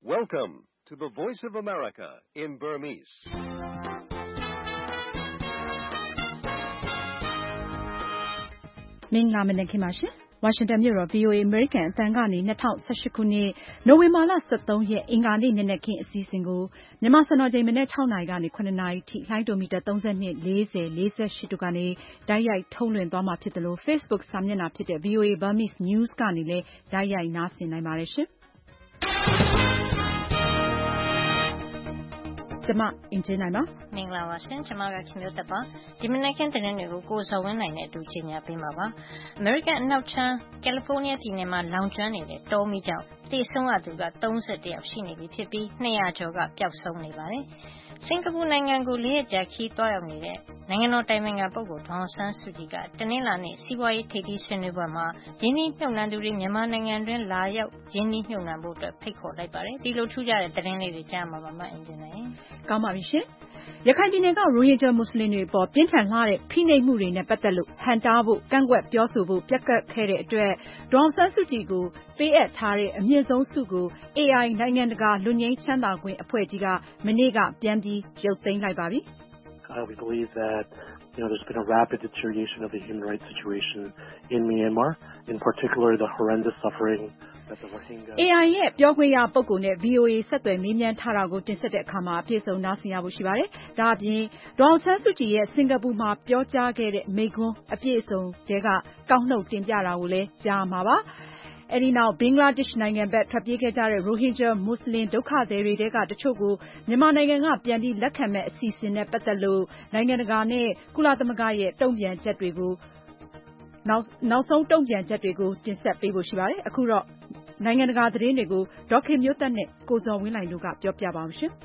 Welcome to the Voice of America in Burmese. ။မင်္ဂလာမနက်ခင်းပါရှင်။ ဝါရှင်တန်မြို့တော် VOA အမေရိကန်အသံကနေ2018ခုနှစ်နိုဝင်ဘာလ13ရက်အင်္ဂါနေ့နနက်ခင်းအစီအစဉ်ကိုမြန်မာစံတော်ချိန်မနက်6နာရီကနေ9နာရီထိလိုင်းဒိုမီတာ32 40 48တို့ကနေတိုက်ရိုက်ထုတ်လွှင့်သွားမှာဖြစ်တယ်လို့ Facebook စာမျက်နှာဖြစ်တဲ့ VOA Burmese News ကနေလည်းတိုက်ရိုက်နားဆင်နိုင်ပါတယ်ရှင်။ကျမအင်ဂျင်နိုင်ပါမင်္ဂလာပါရှင်ကျမကခင်မျိုးသက်ပါဒီမနက်ခင်းသတင်းတွေကိုကိုဇော်ဝင်းနိုင်နဲ့အတူကြီးညာပေးမှာပါအမေရိကန်အနောက်ချမ်းကယ်လီဖိုးနီးယားပြည်နယ်မှာလောင်ကျွမ်းနေတဲ့တောမီးကြောင့်သေဆုံးရသူက31ယောက်ရှိနေပြီဖြစ်ပြီး200ကျော်ကပျောက်ဆုံးနေပါတယ်စင်ကာပူနိုင်ငံကို4ရက်ကြာခီးသွားရောက်နေတဲ့နိုင်ငံတော်တိုင်ပင်ခံပုဂ္ဂိုလ်ဒေါ်အောင်ဆန်းစုကြည်ကတနင်္လာနေ့စီးပွားရေးထိပ်သီးဆွေးနွေးပွဲမှာရင်းနှီးမြှုပ်နှံသူတွေမြန်မာနိုင်ငံတွင်းလာရောက်ရင်းနှီးမြှုပ်နှံဖို့အတွက်ဖိတ်ခေါ်လိုက်ပါတယ်ဒီလိုထူးခြားတဲ့သတင်းလေးတွေကြားမှာပါမအင်ဂျင်နိုင်ကောင်းပါပြီရှင်ရခိုင်ပြည်နယ်ကရိုဟင်ဂျာမွတ်စလင်တွေအပေါ်ပြင်းထန်လှတဲ့ဖိနှိပ်မှုတွေနဲ့ပတ်သက်လို့ဟန်တားဖို့ကန့်ကွက်ပြောဆိုဖို့ပြက်ကတ်ခဲ့တဲ့အတွက်ဒေါ်အောင်ဆန်းစုကြည်ကိုပေးအပ်ထားတဲ့အမြင့်ဆုံးဆုကို AI နိုင်ငံတကာလွတ်ငြိမ်းချမ်းသာခွင့်အဖွဲ့ကြီးကမနေ့ကပြန်ပြီးရုပ်သိမ်းလိုက်ပါပြီ We believe that there's been a rapid deterioration of the human rights situation in Myanmar, in particular the horrendous suffering that the Rohingya AI ရဲ့ပြောခွင့်ရပုဂ္ဂိုလ်နဲ့ VOA ဆက်သွယ်မေးမြန်းထားတာကိုတင်ဆက်တဲ့အခါမှာအပြည့်စုံနားဆင်ရဖို့ရှိပါတယ်။ဒါအပြင်ဒေါ်အောင်ဆန်းစုကြည်ရဲ့စင်ကာပူမှာပြောကြားခဲ့တဲ့မိန့်ခွန်းအပြည့်စုံတွေကကောက်နှုတ်တင်ပြတာကိုလည်းကြားမှာပါ။အဲဒီနောက်ဘင်္ဂလားဒေ့ရှ်နိုင်ငံဘက်ထွက်ပြေးခဲ့ကြတဲ့ရိုဟင်ဂျာမွတ်စလင်ဒုက္ခသည်တွေထဲကတချို့ကိုမြန်မာနိုင်ငံကပြန်ပြီးလက်ခံမဲ့အစီအစဉ်နဲ့ပတ်သက်လို့နိုင်ငံတကာနဲ့ကုလသမဂ္ဂရဲ့တုံ့ပြန်ချက်တွေကိုနောက်ဆုံးတုံ့ပြန်ချက်တွေကိုတင်ဆက်ပေးဖို့ရှိပါတယ်။အခုတော့နိုင်ငံတကာသတင်းတွေကိုဒေါက်ခင်မျိုးသက်နဲ့ကိုဇော်ဝင်းလှိုင်တို့ကပြောပြပါအောင်ရှင်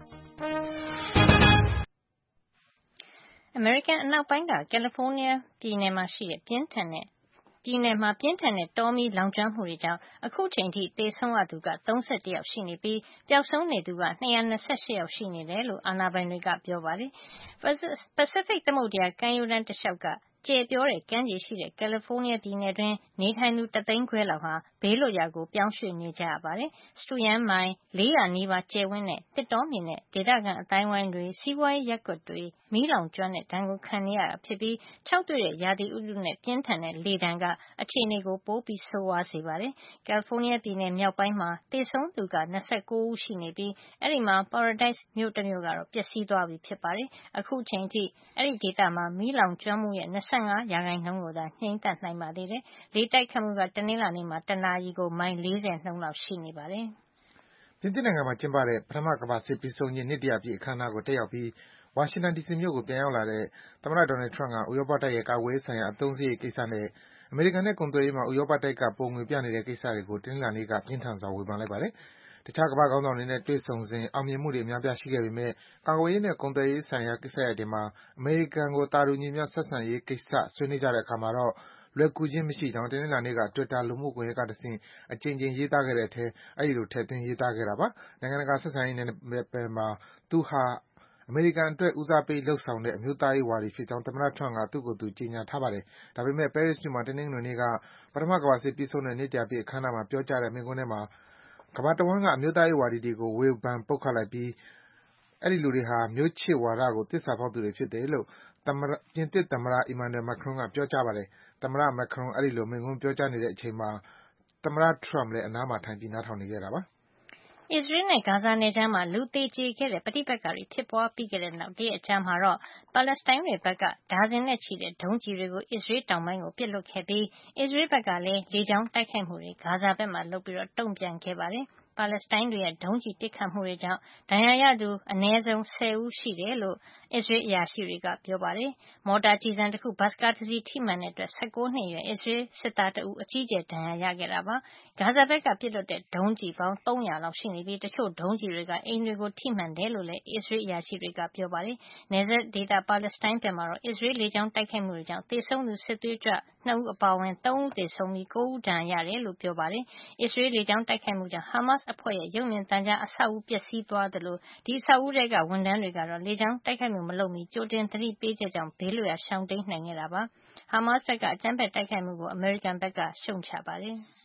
။အမေရိကန်အနောက်ပိုင်းကကယ်လီဖိုးနီးယားပြည်နယ်မှာရှိတဲ့ပြင်းထန်တဲ့တောမီးလောင်ကျွမ်းမှုတွေကြောင့်အခုချိန်ထိသေဆုံးရသူက31ယောက်ရှိနေပြီးပျောက်ဆုံးနေသူက228ယောက်ရှိနေတယ်လို့အာဏာပိုင်တွေကပြောပါတယ်။ Pacific သမုဒ္ဒရာကမ်းရိုးတန်းတလျှောက်ကကျယ်ပြောတဲ့ကမ်းခြေရှိတဲ့ကယ်လီဖိုးနီးယားပြည်နယ်တွင်းနေထိုင်သူ1.5 သိန်းလောက်ဟာဘေးလွတ်ရာကိုပြောင်းရွှေ့နေကြရပါတယ်။စတုရန်းမိုင်400နီးပါးကျယ်ဝန်းတဲ့သစ်တောမြေနဲ့ဒေသခံအသိုင်းအဝိုင်းတွေစီးပွားရေးရပ်ကွက်တွေမီးလောင်ကျွမ်းတဲ့ဒဏ်ကိုခံနေရတာဖြစ်ပြီးခြောက်သွေ့တဲ့ရာသီဥတုနဲ့ပြင်းထန်တဲ့လေဒဏ်ကအခြေအနေကိုပိုပြီးဆိုးဝါးစေပါတယ်။ကယ်လီဖိုးနီးယားပြည်နယ်မြောက်ပိုင်းမှာသေဆုံးသူက29ဦးရှိနေပြီးအဲဒီမှာ Paradise မြို့တစ်မြို့ကတော့ပျက်စီးသွားပြီဖြစ်ပါတယ်။အခုချိန်ထိအဲဒီဒေသမှာမီးလောင်ကျွမ်းမှုရဲ့25%ကိုသာငြှိမ်းသတ်နိုင်ပါသေးတယ်။လေတိုက်ခတ်မှုကတနင်္လာနေ့မှာတနာရီကိုမိုင်40နှုန်းလောက်ရှိနေပါတယ်။ပြင်သစ်နိုင်ငံမှာကျင်းပတဲ့ပထမကမ္ဘာစစ်ပြီးဆုံးခြင်းနှစ်100ပြည့်အခမ်းအနားကိုတက်ရောက်ပြီးဝါရှင်တန်ဒီစီမြို့ကိုပြန်ရောက်လာတဲ့သမ္မတ Donald Trump ကဥရောပတိုက်ရဲ့ကာကွယ်ရေးဆိုင်ရာအသုံးစရိတ်ကိစ္စနဲ့အမေရိကန်နဲ့ကုန်သွယ်ရေးမှာဥရောပတိုက်ကပုံငွေပြနေတဲ့ကိစ္စတွေကိုတနင်္လာနေ့ကပြင်းထန်စွာဝေဖန်လိုက်ပါတယ်။တခြားကမ္ဘာ့ခေါင်းဆောင်တွေနဲ့တွေ့ဆုံစဉ်အောင်မြင်မှုတွေအများပြားရှိခဲ့ပေမဲ့ကာကွယ်ရေးနဲ့ကုန်သွယ်ရေးဆိုင်ရာကိစ္စရပ်တွေမှာအမေရိကန်ကိုသာတူညီမျှဆက်ဆံရေးကိစ္စဆွေးနွေးကြတဲ့အခါမှာတော့လွယ်ကူခြင်းမရှိကြောင်းတနင်္လာနေ့က Twitter လူမှုကွန်ရက်ကတဆင့်အကြိမ်ကြိမ်ရေးသားခဲ့တဲ့အထဲအဲဒီလိုထည့်သွင်းရေးသားခဲ့တာပါ။နိုင်ငံတကာဆက်ဆံရေးနယ်ပယ်မှာသူဟာအမေရိကန်အတွက်ဦးစားပေးလုပ်ဆောင်တဲ့အမျိုးသားရေးဝါဒီဖြစ်ကြောင်းသမ္မတ Trump ကသူ့ကိုယ်သူကြေညာထားပါတယ်။ဒါပေမဲ့ပဲရစ်မြို့မှာတနင်္ဂနွေနေ့ကပထမကမ္ဘာစစ်ပြီးဆုံးတဲ့နှစ်100ပြည့်အခမ်းအနားမှာပြောကြားတဲ့မိန့်ခွန်းထဲမှာကမ္ဘာတဝှမ်းကအမျိုးသားရေးဝါဒီတွေကိုဝေဖန်ပုတ်ခတ်လိုက်ပြီးအဲဒီလူတွေဟာမျိုးချစ်ဝါဒကိုသစ္စာဖောက်သူတွေဖြစ်တယ်လို့ပြင်သစ်သမ္မတ Emmanuel Macron ကပြောကြားပါတယ်။သမ္မတ Macron အဲဒီလိုမိန့်ခွန်းပြောကြားနေတဲ့အချိန်မှာသမ္မတ Trump လည်းအနားမှာထိုင်ပြီးနားထောင်နေခဲ့တာပါ။အစ္စရေးနဲ့ဂါဇာနယ်ခြားမှာလူသေကျေခဲ့တဲ့ပဋိပက္ခတွေဖြစ်ပွားပြီးတဲ့နောက်တရက်အကြာမှာတော့ပါလက်စတိုင်းတွေဘက်ကဒါဇင်နဲ့ချီတဲ့ဒုံးကျည်တွေကိုအစ္စရေးတောင်ပိုင်းကိုပစ်လွှတ်ခဲ့ပြီးအစ္စရေးဘက်ကလည်းလေကြောင်းတိုက်ခိုက်မှုတွေဂါဇာဘက်မှာလုပ်ပြီးတုံ့ပြန်ခဲ့ပါတယ်။ပါလက်စတိုင်းတွေရဲ့ဒုံးကျည်ပစ်ခတ်မှုတွေကြောင့်ဒဏ်ရာရသူအနည်းဆုံး10ဦးရှိတယ်လို့အစ္စရေးအရာရှိတွေကပြောပါတယ်။မော်တာကျည်ဆံတစ်ခုဘတ်စ်ကားတစ်စီးထိမှန်တဲ့အတွက်19နှစ်အရွယ်အစ္စရေးစစ်သားတဦးအကြီးအကျယ်ဒဏ်ရာရခဲ့တာပါ။ဂါဇာဘက်ကပစ်လွှတ်တဲ့ဒုံးကျည်ပေါင်း300လောက်ရှိနေပြီးတချို့ဒုံးကျည်တွေကအိမ်တွေကိုထိမှန်တယ်လို့လည်းအစ္စရေးအရာရှိတွေကပြောပါတယ်။နယ်စပ်ဒေသပါလက်စတိုင်းဘက်မှာတော့အစ္စရေးလေကြောင်းတိုက်ခိုက်မှုတွေကြောင့်သေဆုံးသူစစ်သွေးကြွ2ဦးအပါအဝင်3ဦးသေဆုံးပြီး9ဦးဒဏ်ရာရတယ်လို့ပြောပါတယ်။အစ္စရေးလေကြောင်းတိုက်ခိုက်မှုကြောင့်ဟာမတ်စ်အဖွဲ့ရဲ့ရုပ်မြင်သံကြားအဆောက်အဦပျက်စီးသွားသလိုဒီအဆောက်အဦထဲကဝန်ထမ်းတွေကတော့လေကြောင်းတိုက်ခိုက်မှုမလုပ်မီကြိုတင်သတိပေးချက်ကြောင့်ဘေးလွတ်ရာရှောင်တိမ်းနိုင်ခဲ့တာပါ။ဟာမတ်စ်ဘက်ကအကြမ်းဖက်တိုက်ခိုက်မှုကိုအမေရိကန်ဘက်ကရှုံ့ချပါတယ်။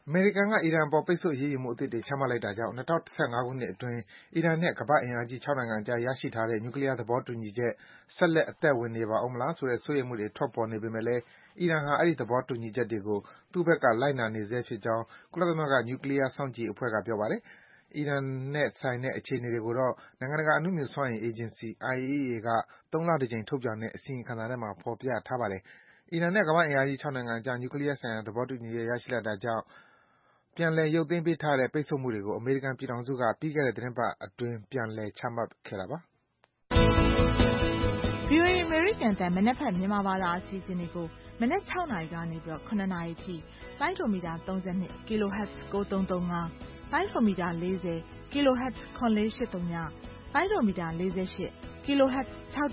အမေရိကန်က အီရန်အပေါ် ပိတ်ဆို့အရေးယူမှုအသစ်တွေ ချမှတ်လိုက်တာကြောင့် ၂၀၁၅ ခုနှစ်အတွင်း အီရန်နဲ့ ကမ္ဘာ့အင်အားကြီး ၆ နိုင်ငံအကြား ရရှိထားတဲ့ နျူကလီးယား သဘောတူညီချက် ဆက်လက် အသက်ဝင်နေပါဦးမလားဆိုတဲ့ စိုးရိမ်မှုတွေ ထွက်ပေါ်နေပေမယ့်လည်း အီရန်ဟာ အဲဒီ သဘောတူညီချက်တွေကို သူ့ဘက်က လိုက်နာနေဆဲဖြစ်ကြောင်း ကုလသမဂ္ဂ နျူကလီးယား စောင့်ကြည့်ရေးအဖွဲ့က ပြောပါတယ်။ အီရန်နဲ့ဆိုင်တဲ့ အခြေအနေတွေကိုတော့ နိုင်ငံတကာ အနုမြူစွမ်းအင်အေဂျင်စီ IAEA က ၃ လတကြိမ် ထုတ်ပြန်တဲ့ အစီရင်ခံစာထဲမှာ ဖော်ပြထားပါတယ်။ အီရန်နဲ့ ကမ္ဘာ့အင်အားကြီး ၆ နိုင်ငံအကြား နျူကလီးယားဆိုင်ရာ သဘောတူညီချက် ရရှိလိုက်တာကြောင့် ပြန်လည် ရုပ်သိမ်းပေးထားတဲ့ ပိတ်ဆို့မှုတွေကို အမေရိကန်ပြည်ထောင်စုက ပြီးခဲ့တဲ့ သီတင်းပတ်အတွင်း ပြန်လည် ချမှတ်ခဲ့တာပါ။ VOA အမေရိကန်အသံ မနက်ဖြန် မြန်မာဘာသာအစီအစဉ်တွေကို မနက် 6 နာရီကနေ 7 နာရီအထိ လိုင်းဒိုမီတာ 32 kHz 9335 လိုင်းဒိုမီတာ 40 kHz 9480 လိုင်းဒိုမီတာ 48 kHz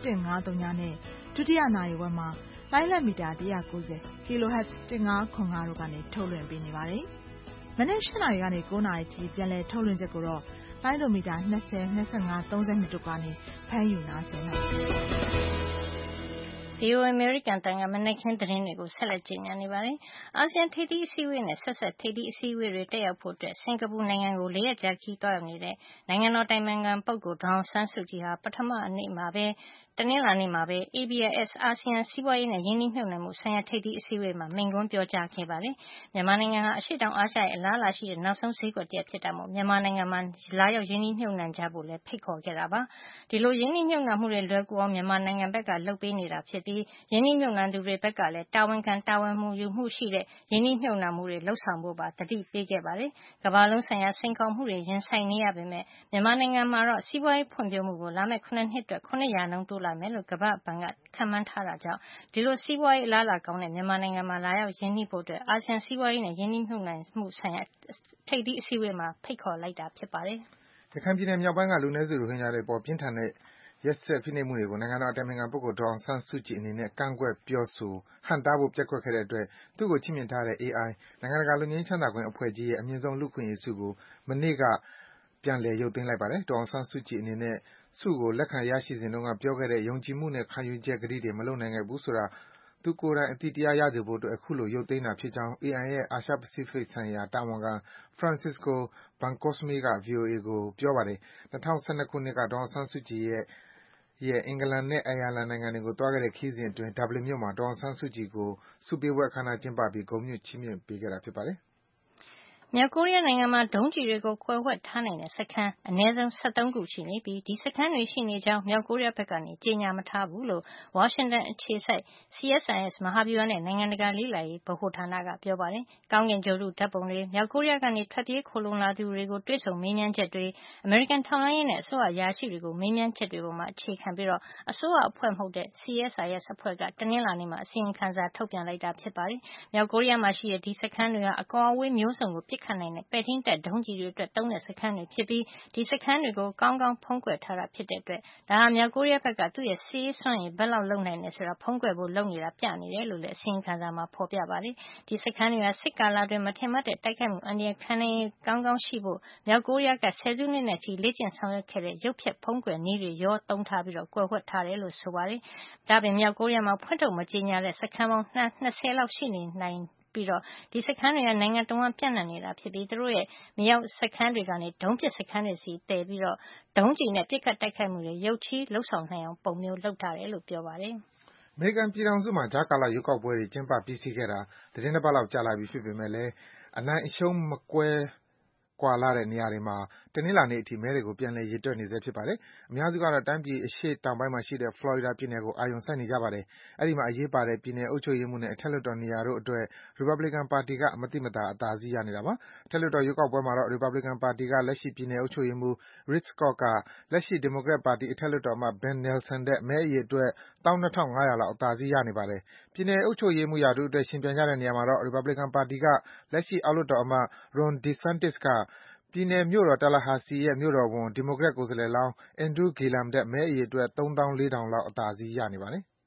6150 နဲ့ ဒုတိယနာရီဝက်မှာ လိုင်းလက်မီတာ 190 kHz 1505 တို့ကနေ ထုတ်လွှင့်ပေးနေပါတယ်။ မနက် 8 နာရီကနေ 9 နာရီအထိ ပြန်လည်ထုတ်လွှင့်ချက်ကိုတော့ လိုင်းဒိုမီတာ 20 25 32 တို့ကနေ ဖမ်းယူနားဆင်နိုင်ပါတယ်။ VOA အမေရိကန်အသံက မနက်ခင်းသတင်းတွေကို ဆက်လက်ကြေညာနေပါတယ်။ အာဆီယံထိပ်သီးအစည်းအဝေးနဲ့ ဆက်စပ်ထိပ်သီးအစည်းအဝေးတွေ တက်ရောက်ဖို့ စင်္ကာပူနိုင်ငံကို 4 ရက်ကြာခရီးသွားရောက်နေတဲ့ နိုင်ငံတော်အတိုင်ပင်ခံပုဂ္ဂိုလ် ဒေါ်အောင်ဆန်းစုကြည်ဟာ တနင်္လာနေ့မှာပဲ ABIS အာဆီယံ စီးပွားရေးနဲ့ ရင်းနှီးမြှုပ်နှံမှုဆိုင်ရာ ထိပ်သီးအစည်းအဝေးမှာ မိန့်ခွန်းပြောကြားခဲ့ပါတယ်။ မြန်မာနိုင်ငံဟာ အရှေ့တောင်အာရှရဲ့ အလားအလာရှိတဲ့ နောက်ဆုံးဈေးကွက်တရပ်ဖြစ်တာမို့ မြန်မာနိုင်ငံမှာ လာရောက်ရင်းနှီးမြှုပ်နှံကြဖို့လည်း ဖိတ်ခေါ်ခဲ့တာပါ။ ဒီလို ရင်းနှီးမြှုပ်နှံမှုတွေ လွယ်ကူအောင် မြန်မာနိုင်ငံဘက်က လုပ်ပေးနေတာဖြစ်ပြီး ရင်းနှီးမြှုပ်နှံသူတွေဘက်ကလည်း တာဝန်ခံ တာဝန်ယူမှုရှိတဲ့ ရင်းနှီးမြှုပ်နှံမှုတွေ လုပ်ဆောင်ဖို့ပါ သတိပေးခဲ့ပါတယ်။ ကမ္ဘာလုံးဆိုင်ရာ စိန်ခေါ်မှုတွေ ရင်ဆိုင်နေရပေမယ့် မြန်မာနိုင်ငံမှာတော့ စီးပွားရေးဖွံ့ဖြိုးမှုကို လာမယ့် 7 နှစ်အတွက် ၇% တိုးလာမယ်လို့ ကမ္ဘာ့ဘဏ်က ခန့်မှန်းထားတာကြောင့် ဒီလို စီးပွားရေး အလားအလာကောင်းတဲ့ မြန်မာနိုင်ငံမှာ လာရောက်ရင်းနှီးဖို့ အာဆီယံ စီးပွားရေးနဲ့ ရင်းနှီးမြှုပ်နှံမှုဆိုင်ရာ ထိပ်သီးအစည်းအဝေးမှာ ဖိတ်ခေါ်လိုက်တာ ဖြစ်ပါတယ်။ ရခိုင်ပြည်နယ်မြောက်ပိုင်းက လူနည်းစု ရိုဟင်ဂျာတွေအပေါ် ပြင်းထန်တဲ့ ရက်စက် ဖိနှိပ်မှုတွေကို နိုင်ငံတော်အတိုင်ပင်ခံပုဂ္ဂိုလ် ဒေါ်အောင်ဆန်းစုကြည်အနေနဲ့ ကန့်ကွက်ပြောဆို ဟန့်တားဖို့ ပျက်ကွက်ခဲ့တဲ့အတွက် သူ့ကို ချီးမြှင့်ထားတဲ့ AI နိုင်ငံတကာ လွတ်ငြိမ်းချမ်းသာခွင့်အဖွဲ့ကြီးရဲ့ အမြင့်ဆုံး လူ့အခွင့်အရေးဆုကို မနေ့က ပြန်လည် ရုပ်သိမ်းလိုက်ပါတယ်။ ဒေါ်အောင်ဆန်းစုကြည်အနေနဲ့ ဆုကို လက်ခံရရှိစဉ်တုန်းက ပြောခဲ့တဲ့ ယုံကြည်မှုနဲ့ ခံယူချက် ကတိတွေ မလုပ်နိုင်ခဲ့ဘူးဆိုတာ သူကိုယ်တိုင် အသိတရားရစေဖို့အတွက် အခုလို ရုပ်သိမ်းတာဖြစ်ကြောင်း AI ရဲ့ အာရှပစိဖိတ်ဆိုင်ရာ တာဝန်ခံ Francisco Bencosme က ဗွီအိုအေကို ပြောပါတယ်။ ၂၀၁၂ ခုနှစ်က ဒေါ်အောင်ဆန်းစုကြည်ရဲ့ အင်္ဂလန်နဲ့ အိုင်ယာလန်နိုင်ငံတွေကို သွားခဲ့တဲ့ ခရီးစဉ်အတွင်း Dublin မြို့မှာ ဒေါ်အောင်ဆန်းစုကြည်ကို ဆုပေးပွဲ အခမ်းအနား ကျင်းပပြီး ဂုဏ်ပြု ချီးမြှင့်ပေးခဲ့တာ ဖြစ်ပါတယ်။မြောက်ကိုရီးယားနိုင်ငံမှာ ဒုံးကျည်တွေကို ကွယ်ဝှက်ထားနိုင်တဲ့ စခန်း အနည်းဆုံး ၁၃ ခု ရှိနေပြီး ဒီစခန်းတွေ ရှိနေကြောင်း မြောက်ကိုရီးယားဘက်က ကြေညာမထားဘူးလို့ ဝါရှင်တန်အခြေစိုက် CSIS မဟာဗျူဟာနဲ့ နိုင်ငံတကာလေ့လာရေး ဗဟိုဌာနက ပြောပါတယ်။ ကောင်းကင်ဂြိုဟ်တု ဓာတ်ပုံတွေ၊ မြောက်ကိုရီးယားကနေ ထွက်ပြေးခိုလှုံလာသူတွေကို တွေ့ဆုံမေးမြန်းချက်တွေ၊ အမေရိကန်ထောက်လှမ်းရေးနဲ့ အစိုးရအရာရှိတွေကို မေးမြန်းချက်တွေပေါ် အခြေခံပြီး အစိုးရအဖွဲ့မဟုတ်တဲ့ CSIS အဖွဲ့က တနင်္လာနေ့မှာ အစီရင်ခံစာ ထုတ်ပြန်လိုက်တာ ဖြစ်ပါတယ်။ မြောက်ကိုရီးယားမှာရှိတဲ့ ဒီစခန်းတွေဟာ အကွာအဝေးမျိုးစုံကို ပစ်ခတ်နိုင်တဲ့ ပဲ့ထိန်းတပ်ဒုံးကျည်တွေအတွက် သုံးတဲ့စခန်းတွေဖြစ်ပြီး ဒီစခန်းတွေကို ကောင်းကောင်း ဖုံးကွယ်ထားတာ ဖြစ်တဲ့အတွက် ဒါဟာ မြောက်ကိုရီးယားဘက်က သူ့ရဲ့ စစ်ရေးစွမ်းရည် ဘယ်လောက်လုပ်နိုင်တယ်ဆိုတာ ဖုံးကွယ်ဖို့ လုပ်နေတာ ပြနေတယ်လို့လည်း အစီရင်ခံစာမှာ ဖော်ပြထားပါတယ်။ ဒီစခန်းတွေဟာ စစ်ကာလအတွင်း မထင်မှတ်တဲ့ တိုက်ခိုက်မှု အန္တရာယ် ခံနိုင်ရည်ကောင်းကောင်းရှိဖို့ မြောက်ကိုရီးယားက ဆယ်စုနှစ်နဲ့ချီ လေ့ကျင့်ဆောင်ရွက်ခဲ့တဲ့ ရုပ်ဖျက် ဖုံးကွယ်နည်းတွေ ရောသုံးထားပြီး ကွယ်ဝှက်ထားတယ်လို့ ဆိုပါတယ်။ ဒါ့အပြင် မြောက်ကိုရီးယားမှာ ဖွင့်ထုတ် မကြေညာတဲ့ စခန်းပေါင်း ၂၀ လောက် ရှိနေနိုင်ပြီး ဒီစခန်းတွေဟာ နိုင်ငံတဝှမ်း ပြန့်နှံ့နေတာဖြစ်ပြီး သူတို့ရဲ့ မြေအောက်စခန်းတွေကနေ ဒုံးပစ်စခန်းတွေဆီ သယ်ပြီး ဒုံးကျည်နဲ့ ပစ်ခတ်တိုက်ခိုက်မှုတွေ ရုတ်ချည်း လုပ်ဆောင်နိုင်အောင် ပုံမျိုး လုပ်ထားတယ်လို့ ပြောပါတယ်။အမေရိကန်ပြည်ထောင်စုမှာ ကြားကာလ ရွေးကောက်ပွဲတွေ ကျင်းပ ပြီးစီးခဲ့တာ သီတင်းတပတ်လောက် ကြာလာပြီ ဖြစ်ပေမယ့်လည်း အနိုင်အရှုံး မကွဲကွာလှတဲ့ နေရာတွေမှာ တနင်္လာနေ့အထိ မဲတွေကို ပြန်လည် ရေတွက်နေဆဲ ဖြစ်ပါတယ်။ အများစုကတော့ တိုင်းပြည် အရှေ့တောင်ပိုင်းမှာရှိတဲ့ ဖလော်ရီဒါပြည်နယ်ကို အာရုံစိုက်နေကြပါတယ်။ အဲဒီမှာ အရေးပါတဲ့ ပြည်နယ်အုပ်ချုပ်ရေးမှူးနဲ့ အထက်လွှတ်တော်နေရာတို့အတွက် ရီပတ်ဘလီကန်ပါတီက မသိမသာ အသာစီး ရနေတာပါ။ အထက်လွှတ်တော် ရွေးကောက်ပွဲမှာတော့ ရီပတ်ဘလီကန်ပါတီက လက်ရှိ ပြည်နယ်အုပ်ချုပ်ရေးမှူး Rick Scott က လက်ရှိ ဒီမိုကရက်ပါတီ အထက်လွှတ်တော်အမတ် Ben Nelson ထက် မဲအရေအတွက် ၁၂,၅၀၀ လောက် အသာစီး ရနေပါတယ်။ ပြည်နယ်အုပ်ချုပ်ရေးမှူးရာထူးအတွက် ယှဉ်ပြိုင်ကြတဲ့နေရာမှာတော့ ရီပတ်ဘလီကန်ပါတီက လက်ရှိ အောက်လွှတ်တော်အမတ် Ron DeSantis က ပြည်နယ်မြို့တော် Tallahassee ရဲ့ မြို့တော်ဝန် ဒီမိုကရက်ကိုယ်စားလှယ်လောင်း Andrew Gillum ထက် မဲအရေအတွက် ၃၄,၀၀၀ လောက် အသာစီး ရနေပါတယ်။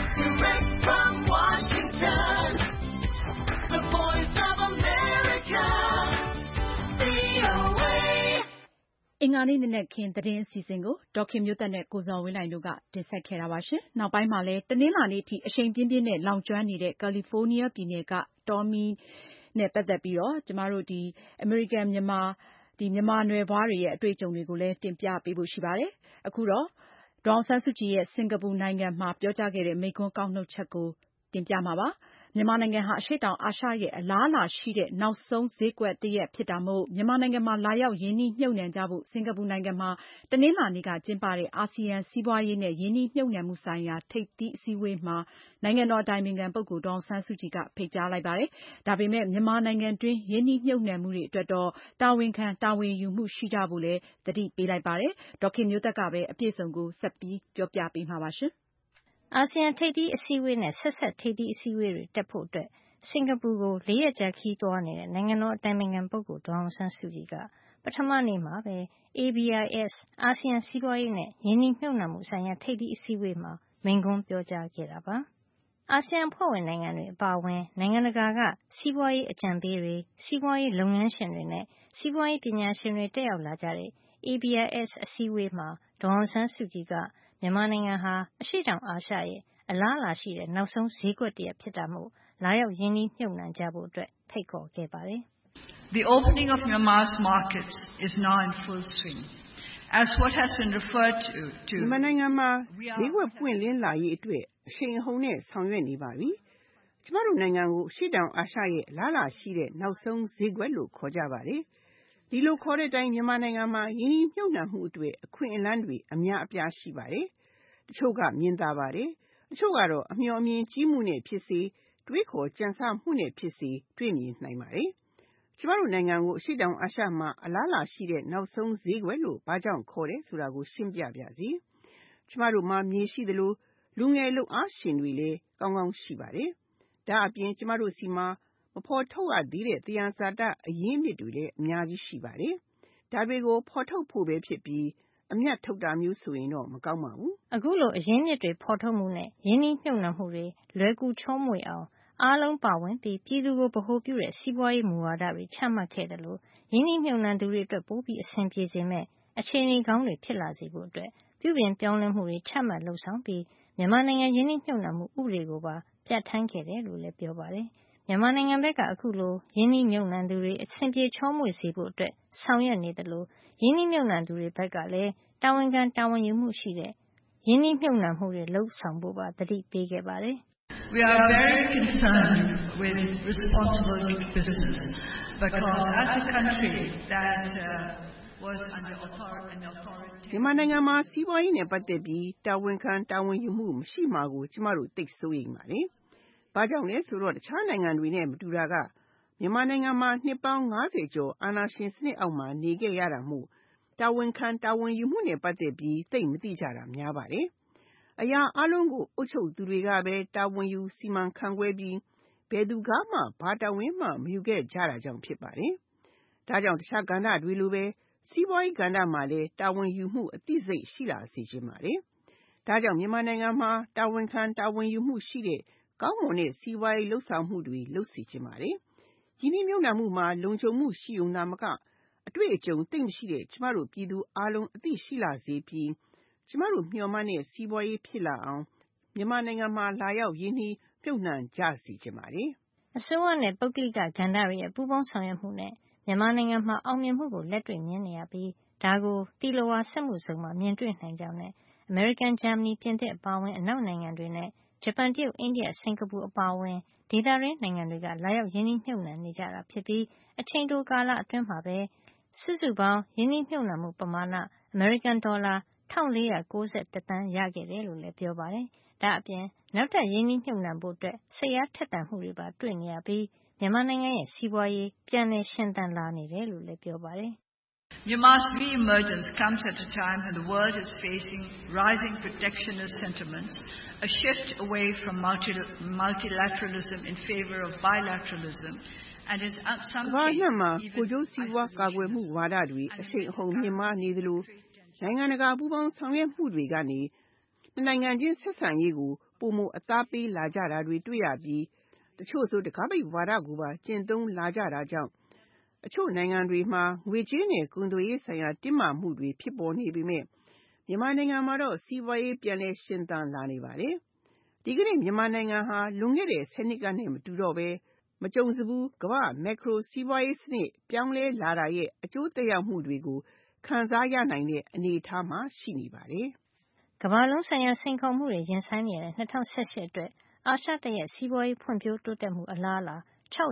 အင်္ဂါနေ့ နံနက်ခင်း သတင်းအစီအစဉ်ကို ဒေါ်ခင်မျိုးသက်က ကိုဇော်ဝင်းလှိုင်တို့က တင်ဆက်ခဲ့တာပါ။ နောက်ပိုင်းမှာလည်း တနင်္လာနေ့အထိ အရှိန်ပြင်းပြင်းနဲ့ လောင်ကျွမ်းနေတဲ့ ကယ်လီဖိုးနီးယားပြည်နယ်က တောမီးနဲ့ပတ်သက်ပြီးတော့ကျမတို့ဒီအမေရိကန်မြန်မာနွယ်ဖွားတွေရဲ့အတွေ့အကြုံတွေကိုလည်းတင်ပြပေးဖို့ရှိပါတယ်။အခုတော့ဒေါ်အောင်ဆန်းစုကြည်ရဲ့စင်ကာပူနိုင်ငံမှာပြောကြားခဲ့တဲ့မိန့်ခွန်းကောက်နှုတ်ချက်ကိုတင်ပြမှာပါ။မြန်မာနိုင်ငံဟာအရှေ့တောင်အာရှရဲ့အလားအလာရှိတဲ့နောက်ဆုံးဈေးကွက်တစ်ရပ်ဖြစ်တာမို့မြန်မာနိုင်ငံမှာလာရောက်ရင်းနှီးမြှုပ်နှံကြဖို့စင်ကာပူနိုင်ငံမှာတနင်္လာနေ့ကကျင်းပတဲ့အာဆီယံစီးပွားရေးနဲ့ရင်းနှီးမြှုပ်နှံမှုဆိုင်ရာထိပ်သီးအစည်းအဝေးမှာနိုင်ငံတော်အတိုင်ပင်ခံပုဂ္ဂိုလ်ဒေါ်အောင်ဆန်းစုကြည်ကဖိတ်ကြားလိုက်ပါတယ်။ဒါပေမဲ့မြန်မာနိုင်ငံတွင်းရင်းနှီးမြှုပ်နှံမှုတွေအတွက်တော့တာဝန်ခံတာဝန်ယူမှုရှိကြဖို့လည်းသတိပေးလိုက်ပါတယ်။ဒေါ်ခင်မျိုးသက်ကပဲအပြည့်အစုံကိုဆက်ပြီးပြောပြပေးမှာပါရှင်။အာဆီယံထိပ်သီးအစည်းအဝေးနဲ့ဆက်စပ်ထိပ်သီးအစည်းအဝေးတွေတက်ဖို့အတွက်စင်ကာပူကို4 ရက်ကြာခရီးသွားနေတဲ့နိုင်ငံတော်အတိုင်ပင်ခံပုဂ္ဂိုလ်ဒေါ်အောင်ဆန်းစုကြည်ကပထမနေ့မှာပဲ ABIS အာဆီယံစီးပွားရေးနဲ့ယင်းနှိမ့်မြှုပ်နှံမှုဆိုင်ရာထိပ်သီးအစည်းအဝေးမှာမိန့်ခွန်းပြောကြားခဲ့တာပါ။အာဆီယံအဖွဲ့ဝင်နိုင်ငံတွေအပါအဝင်နိုင်ငံတကာကစီးပွားရေးအကြံပေးတွေစီးပွားရေးလုပ်ငန်းရှင်တွေနဲ့စီးပွားရေးပညာရှင်တွေတက်ရောက်လာကြတဲ့ ABIS အစည်းအဝေးမှာဒေါ်အောင်ဆန်းစုကြည်ကမြန်မာနိုင်ငံဟာအရှေ့တောင်အာရှရဲ့အလားအလာရှိတဲ့နောက်ဆုံးဈေးကွက်တစ်ရပ်ဖြစ်တာမို့လာရောက်ရင်းနှီးမြှုပ်နှံကြဖို့ဖိတ်ခေါ်ခဲ့ပါတယ်။ The opening of Myanmar's markets is now in full swing. As what has been referred to မြန်မာနိုင်ငံမှာဈေးကွက်ပွင့်လင်းလာရေးအတွက်အရှိန်အဟုန်နဲ့ဆောင်ရွက်နေပါပြီ။ကျမတို့နိုင်ငံကိုရှေ့တောင်အာရှရဲ့အလားအလာရှိတဲ့နောက်ဆုံးဈေးကွက်လို့ခေါ်ကြပါတယ်။ဒီလိုခေါ်တဲ့အတိုင်းမြန်မာနိုင်ငံမှာယင်းနှီးမြှုပ်နှံမှုအတွက်အခွင့်အလမ်းတွေအများအပြားရှိပါတယ်။တချို့ကမြင်သာပါတယ်။တချို့ကတော့အမျှော်အမြင်ကြီးမှုနဲ့ဖြစ်စေတွေးခေါ်ကြံစမှုနဲ့ဖြစ်စေတွေ့မြင်နိုင်ပါတယ်။ကျမတို့နိုင်ငံကိုအရှေ့တောင်အာရှမှာအလားအလာရှိတဲ့နောက်ဆုံးဈေးကွက်လို့ဘာကြောင့်ခေါ်တယ်ဆိုတာကိုရှင်းပြပါစီ။ကျမတို့မှာမြေရှိသလိုလူငယ်လုပ်အားရှင်တွေလည်းကောင်းကောင်းရှိပါတယ်။ဒါအပြင်ကျမတို့စီမှာမဖော်ထုတ်ရသေးတဲ့သယံဇာတအရင်းအမြစ်တွေလည်းအများကြီးရှိပါတယ်။ဒါတွေကိုဖော်ထုတ်ဖို့ပဲဖြစ်ပြီးအမြတ်ထုတ်တာမျိုးဆိုရင်တော့မကောင်းပါဘူး။အခုလိုအရင်းအမြစ်တွေဖော်ထုတ်မှုနဲ့ရင်းနှီးမြှုပ်နှံမှုတွေလွယ်ကူချောမွေ့အောင်အားလုံးပါဝင်ပြီးပြည်သူကိုဗဟိုပြုတဲ့စီးပွားရေးမူဝါဒတွေချမှတ်ခဲ့တယ်လို့ရင်းနှီးမြှုပ်နှံသူတွေအတွက်ပိုပြီးအဆင်ပြေစေမယ့်အခြေအနေကောင်းတွေဖြစ်လာစေဖို့အတွက်ပြုပြင်ပြောင်းလဲမှုတွေချမှတ်လှုပ်ဆောင်ပြီးမြန်မာနိုင်ငံရင်းနှီးမြှုပ်နှံမှုဥပဒေကိုပါပြဋ္ဌာန်းခဲ့တယ်လို့လည်းပြောပါတယ်။မြန်မာနိုင်ငံဘက်ကအခုလိုရင်းနှီးမြှုပ်နှံသူတွေအဆင်ပြေချောမွေ့စေဖို့အတွက်ဆောင်ရွက်နေတယ်လို့ရင်းနှီးမြှုပ်နှံသူတွေဘက်ကလည်းတာဝန်ခံတာဝန်ယူမှုရှိတဲ့ရင်းနှီးမြှုပ်နှံမှုတွေလှုပ်ဆောင်ဖို့ပါသတိပေးခဲ့ပါတယ်။ We are very concerned with responsible business because as a country that was under authority မြန်မာနိုင်ငံမှာစီးပွားရေးနဲ့ပတ်သက်ပြီးတာဝန်ခံတာဝန်ယူမှုမရှိမှာကိုကျမတို့သိစိုးရိမ်ပါတယ်။ဘာကြောင့်လဲဆိုတော့တခြားနိုင်ငံတွေနဲ့မတူတာကမြန်မာနိုင်ငံမှာနှစ်ပေါင်း90ကျော်အာဏာရှင်စနစ်အောက်မှာနေခဲ့ရတာမို့တာဝန်ခံတာဝန်ယူမှုနဲ့ပတ်သက်ပြီးသိမသိကြတာများပါတယ်။အရာအလုံးကိုအုပ်ချုပ်သူတွေကပဲတာဝန်ယူစီမံခန့်ခွဲပြီးဘယ်သူကမှဘာတာဝန်မှမယူခဲ့ကြတာကြောင့်ဖြစ်ပါတယ်။ဒါကြောင့်တခြားကဏ္ဍတွေလိုပဲစီးပွားရေးကဏ္ဍမှာလည်းတာဝန်ယူမှုအသိစိတ်ရှိလာစေချင်ပါတယ်။ဒါကြောင့်မြန်မာနိုင်ငံမှာတာဝန်ခံတာဝန်ယူမှုရှိတဲ့ကောင်းမွန်တဲ့စီးပွားရေးလှုပ်ဆောင်မှုတွေလုပ်စေချင်ပါတယ်။ဒီနည်းမျိုးနာမှုမှာလုံခြုံမှုရှိုံသာမကအတွေ့အကြုံသိမရှိတဲ့ကျမတို့ပြည်သူအလုံးအသိရှိလာစေပြီးကျမတို့မျှော်မှန်းတဲ့စီးပွားရေးဖြစ်လာအောင်မြန်မာနိုင်ငံမှာလာရောက်ရင်းနှီးမြှုပ်နှံကြစေချင်ပါတယ်။အစိုးရနဲ့ပုဂ္ဂလိကကဏ္ဍတွေရဲ့ပူးပေါင်းဆောင်ရွက်မှုနဲ့မြန်မာနိုင်ငံမှာအောင်မြင်မှုကိုလက်တွေ့မြင်နေရပြီးဒါကိုတီလဝါစက်မှုစုံမှာမြင်တွေ့နိုင်ကြောင်းနဲ့အမေရိကန်ဂျာမနီပြင်သစ်အပါအဝင်အနောက်နိုင်ငံတွေနဲ့ဂျပန်တရုတ်အိန္ဒိယစင်ကာပူအပါအဝင်ဒေသတွင်းနိုင်ငံတွေကလာရောက်ရင်းနှီးမြှုပ်နှံနေကြတာဖြစ်ပြီးအချိန်တိုကာလအတွင်းမှာပဲစုစုပေါင်းရင်းနှီးမြှုပ်နှံမှုပမာဏအမေရိကန်ဒေါ်လာ1491သန်းရခဲ့တယ်လို့လည်းပြောပါတယ်။ဒါအပြင်နောက်ထပ်ရင်းနှီးမြှုပ်နှံဖို့အတွက်စိတ်အားထက်သန်မှုတွေပါတွေ့နေရပြီးမြန်မာနိုင်ငံရဲ့စီးပွားရေးပြန်လည်ရှင်သန်လာနေတယ်လို့လည်းပြောပါတယ်။ Myanmar's re-emergence comes at a time when the world is facing rising protectionist sentiments, a shift away from multilateralism in favor of bilateralism, and in some cases, ကိုကျိုးစီးပွားကာကွယ်မှုဝါဒတွေအရှိန်အဟုန်မြင့်မားနေသလိုနိုင်ငံတကာပူးပေါင်းဆောင်ရွက်မှုတွေကနေနိုင်ငံချင်းဆက်ဆံရေးကိုပုံမအသားပေးလာကြတာတွေတွေ့ရပြီးတချို့ဆိုတကားပိတ်ဝါဒကိုပါကျင့်သုံးလာကြတာကြောင့်အချို့နိုင်ငံတွေမှာငွေကြေးနဲ့ကုန်သွယ်ရေးဆိုင်ရာတင်းမာမှုတွေဖြစ်ပေါ်နေပေမဲ့မြန်မာနိုင်ငံမှာတော့စီးပွားရေးပြန်လည်ရှင်သန်လာနေပါတယ်။ဒီကနေ့မြန်မာနိုင်ငံဟာလွန်ခဲ့တဲ့10နှစ်ကနဲ့မတူတော့ပဲမမကြုံစဘူးကမ္ဘာမက်ခရိုစီးပွားရေးစနစ်ပြောင်းလဲလာတာရဲ့အကျိုးသက်ရောက်မှုတွေကိုခံစားရနိုင်တဲ့အနေအထားမှာရှိနေပါတယ်။ကမ္ဘာလုံးဆိုင်ရာစိန်ခေါ်မှုတွေရင်ဆိုင်နေရတဲ့2018အတွက်အာရှတရဲ့စီးပွားရေးဖွံ့ဖြိုးတိုးတက်မှုအလားအလာ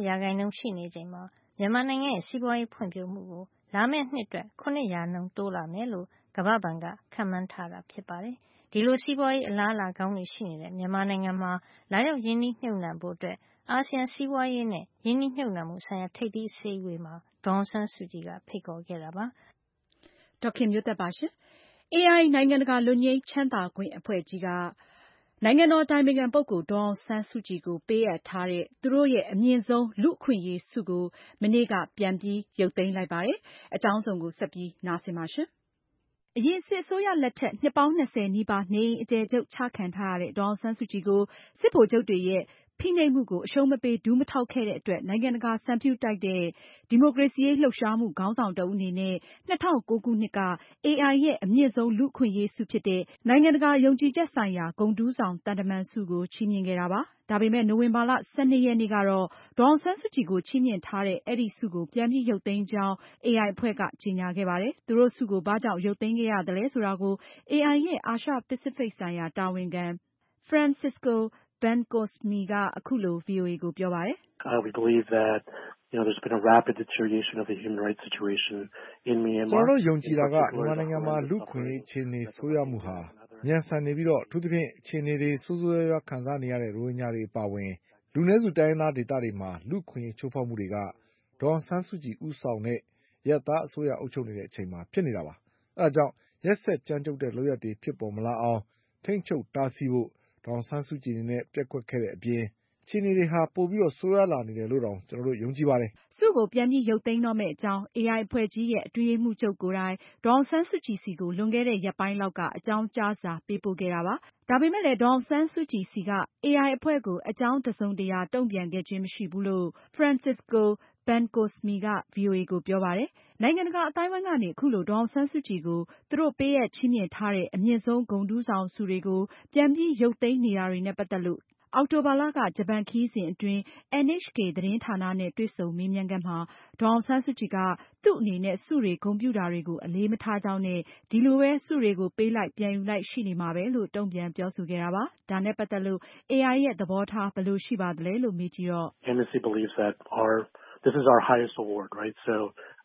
6% ရှိနေချိန်မှာမြန်မာနိုင်ငံရဲ့စီးပွားရေးဖွံ့ဖြိုးမှုကိုလာမယ့်နှစ်အတွက်9% တိုးလာမယ်လို့ကမ္ဘာ့ဘဏ်ကခန့်မှန်းထားတာဖြစ်ပါတယ်။ဒီလိုစီးပွားရေးအလားအလာကောင်းတွေရှိနေတဲ့မြန်မာနိုင်ငံမှာလာရောက်ရင်းနှီးမြှုပ်နှံဖို့အတွက်အာဆီယံစီးပွားရေးနဲ့ရင်းနှီးမြှုပ်နှံမှုဆိုင်ရာထိပ်သီးအစည်းအဝေးမှာဒေါ်အောင်ဆန်းစုကြည်ကဖိတ်ခေါ်ခဲ့တာပါ။ဒေါ်ခင်မျိုးသက်ပါရှင်။ AI နိုင်ငံတကာလွတ်ငြိမ်းချမ်းသာခွင့်အဖွဲ့ကြီးကနိုင်ငံတော်အတိုင်ပင်ခံပုဂ္ဂိုလ်ဒေါ်အောင်ဆန်းစုကြည်ကိုပေးအပ်ထားတဲ့သူတို့ရဲ့အမြင့်ဆုံးလူ့အခွင့်အရေးဆုကိုမနေ့ကပြန်ပြီးရုပ်သိမ်းလိုက်ပါတယ်။အကြောင်းစုံကိုဆက်ပြီးနားဆင်ပါရှင်။အရင်စစ်အစိုးရလက်ထက်နှစ်ပေါင်း20နီးပါးနေအိမ်အကျယ်ချုပ်ချခံထားရတဲ့ဒေါ်အောင်ဆန်းစုကြည်ကိုစစ်ဗိုလ်ချုပ်တွေရဲ့ဖိနှိပ်မှုကိုအရှုံးမပေးဒူးမထောက်ခဲ့တဲ့အတွက်နိုင်ငံတကာစံပြုတိုက်တဲ့ဒီမိုကရေစီရေးလှုပ်ရှားမှုခေါင်းဆောင်တဦးအနေနဲ့2009ခုနှစ်က AI ရဲ့အမြင့်ဆုံးလူ့အခွင့်အရေးဆုဖြစ်တဲ့နိုင်ငံတကာယုံကြည်ချက်ဆိုင်ရာဂုဏ်ထူးဆောင်သံတမန်ဆုကိုချီးမြှင့်ခဲ့တာပါ။ဒါပေမဲ့နိုဝင်ဘာလ12ရက်နေ့ကတော့ဒေါ်အောင်ဆန်းစုကြည်ကိုချီးမြှင့်ထားတဲ့အဲဒီဆုကိုပြန်ပြီးရုပ်သိမ်းကြောင်း AI အဖွဲ့ကကြေညာခဲ့ပါတယ်။သူတို့ဆုကိုဘာကြောင့်ရုပ်သိမ်းခဲ့ရသလဲဆိုတာကို AI ရဲ့အာရှပစိဖိတ်ဆိုင်ရာတာဝန်ခံ Francisco Bencosme ကအခုလို VOA ကိုပြောပါတယ်။ We believe that there's been a rapid deterioration of the human rights situation in Myanmar. ကျွန်တော်တို့ယုံကြည်တာကမြန်မာနိုင်ငံမှာလူ့အခွင့်အရေးအခြေအနေဆိုးရွားမှုဟာမြန်ဆန်နေပြီးတော့အထူးသဖြင့်အခြေအနေတွေဆိုးဆိုးရွားရွားခံစားနေရတဲ့ရိုဟင်ဂျာတွေအပါအဝင်လူနည်းစုတိုင်းရင်းသားဒေသတွေမှာလူ့အခွင့်အရေးချိုးဖောက်မှုတွေကဒေါ်အောင်ဆန်းစုကြည်ဦးဆောင်တဲ့ရပ်သားအစိုးရအုပ်ချုပ်နေတဲ့အချိန်မှာဖြစ်နေတာပါ။အဲဒါကြောင့်ရက်စက်ကြမ်းကြုတ်တဲ့လုပ်ရပ်တွေဖြစ်ပေါ်မလာအောင်ထိန်းချုပ်တားဆီးဖို့ဒေါ်အောင်ဆန်းစုကြည်အနေနဲ့ပျက်ကွက်ခဲ့တဲ့အပြင်အခြေအနေတွေဟာပိုပြီးတော့ဆိုးရွားလာနေတယ်လို့တောင်ကျွန်တော်တို့ယုံကြည်ပါတယ်။ဆုကိုပြန်ပြီးရုပ်သိမ်းတော့မယ့်အကြောင်း AI အဖွဲ့ကြီးရဲ့အတွင်းရေးမှူးချုပ်ကိုယ်တိုင်ဒေါ်အောင်ဆန်းစုကြည်စီကိုလွန်ခဲ့တဲ့ရက်ပိုင်းလောက်က အကြောင်းကြားစာပေးပို့ခဲ့တာပါ။ဒါပေမဲ့လည်းဒေါ်အောင်ဆန်းစုကြည်စီက AI အဖွဲ့ကိုအကြောင်းတစုံတရာတုံ့ပြန်ခဲ့ခြင်းမရှိဘူးလို့ Francisco Bencosme က VOA ကိုပြောပါတယ်။နိုင်ငံတကာအသိုင်းအဝိုင်းကနေအခုလိုဒေါ်အောင်ဆန်းစုကြည်ကိုသူတို့ပေးအပ်ချီးမြှင့်ထားတဲ့အမြင့်ဆုံးဂုဏ်ထူးဆောင်ဆုတွေကိုပြန်ပြီးရုပ်သိမ်းနေတာတွေနဲ့ပတ်သက်လို့အောက်တိုဘာလကဂျပန်ခရီးစဉ်အတွင်း NHK သတင်းဌာနနဲ့တွေ့ဆုံမေးမြန်းခန်းမှာဒေါ်အောင်ဆန်းစုကြည်ကသူ့အနေနဲ့ဆုတွေဂုဏ်ပြုတာတွေကိုအလေးမထားကြောင်းနဲ့ဒီလိုပဲဆုတွေကိုပေးလိုက်ပြန်ယူလိုက်ရှိနေမှာပဲလို့တုံ့ပြန်ပြောဆိုခဲ့တာပါ။ဒါနဲ့ပတ်သက်လို့ AI ရဲ့သဘောထားဘယ်လိုရှိပါသလဲလို့မေးကြည့်တော့ Amnesty believes that this is our highest award, right? So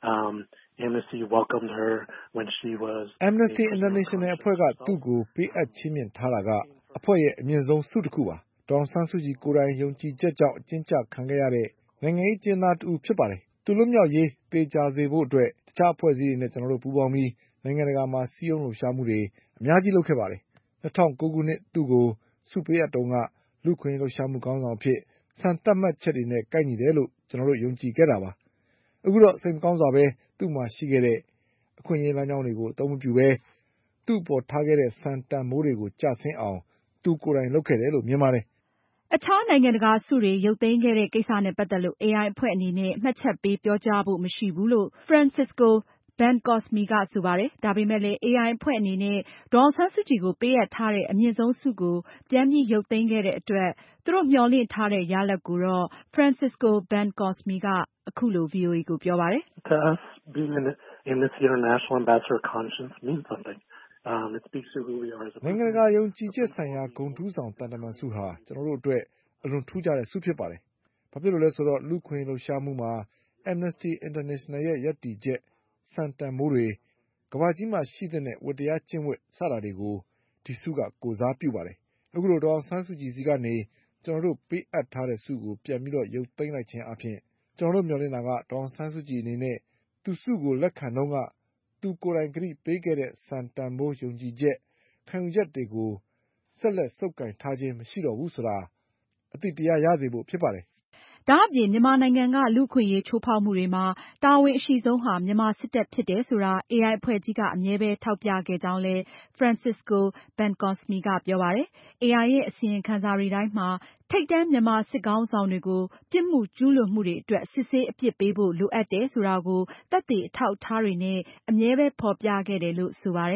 Amnesty welcomed her when she was Amnesty International အဖွဲ့ကသူ့ကိုပေးအပ်ချီးမြှင့်ထားတာကအဖွဲ့ရဲ့အမြင့်ဆုံးဆုတစ်ခုပါ။ဒေါ်အောင်ဆန်းစုကြည်ကိုယ်တိုင်ယုံကြည်ချက်ကြောင့်အကျဉ်းချခံခဲ့ရတဲ့နိုင်ငံရေးကျဉ်းသားတူဖြစ်ပါတယ်။သူလွတ်မြောက်ရေးပေချာစေဖို့အတွက်တခြားအဖွဲ့အစည်းတွေနဲ့ကျွန်တော်တို့ပူးပေါင်းပြီးနိုင်ငံတကာမှာစည်းရုံးလှုပ်ရှားမှုတွေအများကြီးလုပ်ခဲ့ပါတယ်။2009ခုနှစ်သူ့ကိုဆုပေးအပ်တုန်းကလူ့ခွင့်လှုပ်ရှားမှုခေါင်းဆောင်အဖြစ်စံသတ်မှတ်ချက်တွေနဲ့ကိုက်ညီတယ်လို့ကျွန်တော်တို့ယုံကြည်ခဲ့တာပါ။အခုတော့စိတ်မကောင်းစွာပဲသူ့မှာရှိခဲ့တဲ့အခွင့်အရေးလမ်းကြောင်းတွေကိုအသုံးမပြုဘဲသူ့ပေါ်ထားခဲ့တဲ့စံတန်မိုးတွေကိုကျဆင်းအောင်သူကိုယ်တိုင်လုပ်ခဲ့တယ်လို့မြင်ပါတယ်။အခြားနိုင်ငံတကာဆုတွေရုပ်သိမ်းခဲ့တဲ့ကိစ္စနဲ့ပတ်သက်လို့ AI အဖွဲ့အနေနဲ့မှတ်ချက်ပေးပြောကြားဖို့မရှိဘူးလို့ Francisco Bencosme ကဆိုပါတယ်။ဒါပေမဲ့လည်း AI အဖွဲ့အနေနဲ့ဒေါ်အောင်ဆန်းစုကြည်ကိုပေးအပ်ထားတဲ့အမြင့်ဆုံးဆုကိုပြန်ပြီးရုပ်သိမ်းခဲ့တဲ့အတွက်သူတို့မျှော်လင့်ထားတဲ့ရလဒ်ကိုတော့ Francisco Bencosme ကအခုလို VOA ကိုပြောပါတယ်။ To us, being an Amnesty International Ambassador of Conscience means something. It speaks to who we are as a people. နိုင်ငံတကာယုံကြည်ချက်ဆိုင်ရာဂုဏ်ထူးဆောင်သံတမန်ဆုဟာကျွန်တော်တို့အတွက်အလွန်ထူးခြားတဲ့ဆုဖြစ်ပါတယ်။ဘာဖြစ်လို့လဲဆိုတော့လူ့ခွင့်လှုပ်ရှားမှုမှာ Amnesty International ရဲ့ယက်တီချက်စံတန်မိုးတွေကမ္ဘာကြီးမှာရှိတဲ့ဝတ္တရားကျင့်ဝတ်စတာတွေကိုဒီဆုကကိုစားပြုပါတယ်။အခုလိုဒေါ်အောင်ဆန်းစုကြည်စီကနေကျွန်တော်တို့ပေးအပ်ထားတဲ့ဆုကိုပြန်ပြီးတော့ရုပ်သိမ်းလိုက်ခြင်းအပြင်ကျွန်တော်တို့မျှော်လင့်တာကဒေါ်အောင်ဆန်းစုကြည်အနေနဲ့သူဆုကိုလက်ခံတော့ကသူကိုယ်တိုင်ကတိပေးခဲ့တဲ့စံတန်မိုးယုံကြည်ချက်ခံယူချက်တွေကိုဆက်လက်ဆုပ်ကိုင်ထားခြင်းမရှိတော့ဘူးဆိုတာအသိတရားရစေဖို့ဖြစ်ပါတယ်။ဒါအပြင်မြန်မာနိုင်ငံကလူ့အခွင့်အရေးချိုးဖောက်မှုတွေမှာတာဝန်အရှိဆုံးဟာမြန်မာစစ်တပ်ဖြစ်တယ်ဆိုတာ AI အဖွဲ့ကြီးကအမြဲပဲထောက်ပြခဲ့ကြောင်းလည်း Francisco Bencosme ကပြောပါတယ်။ AI ရဲ့အစီရင်ခံစာတွေတိုင်းမှာထိပ်တန်းမြန်မာစစ်ခေါင်းဆောင်တွေကိုပြစ်မှုကျူးလွန်မှုတွေအတွက်စစ်ဆေးအပြစ်ပေးဖို့လိုအပ်တယ်ဆိုတာကိုသက်သေအထောက်အထားတွေနဲ့အမြဲပဲဖေါ်ပြခဲ့တယ်လို့ဆိုပါတယ်။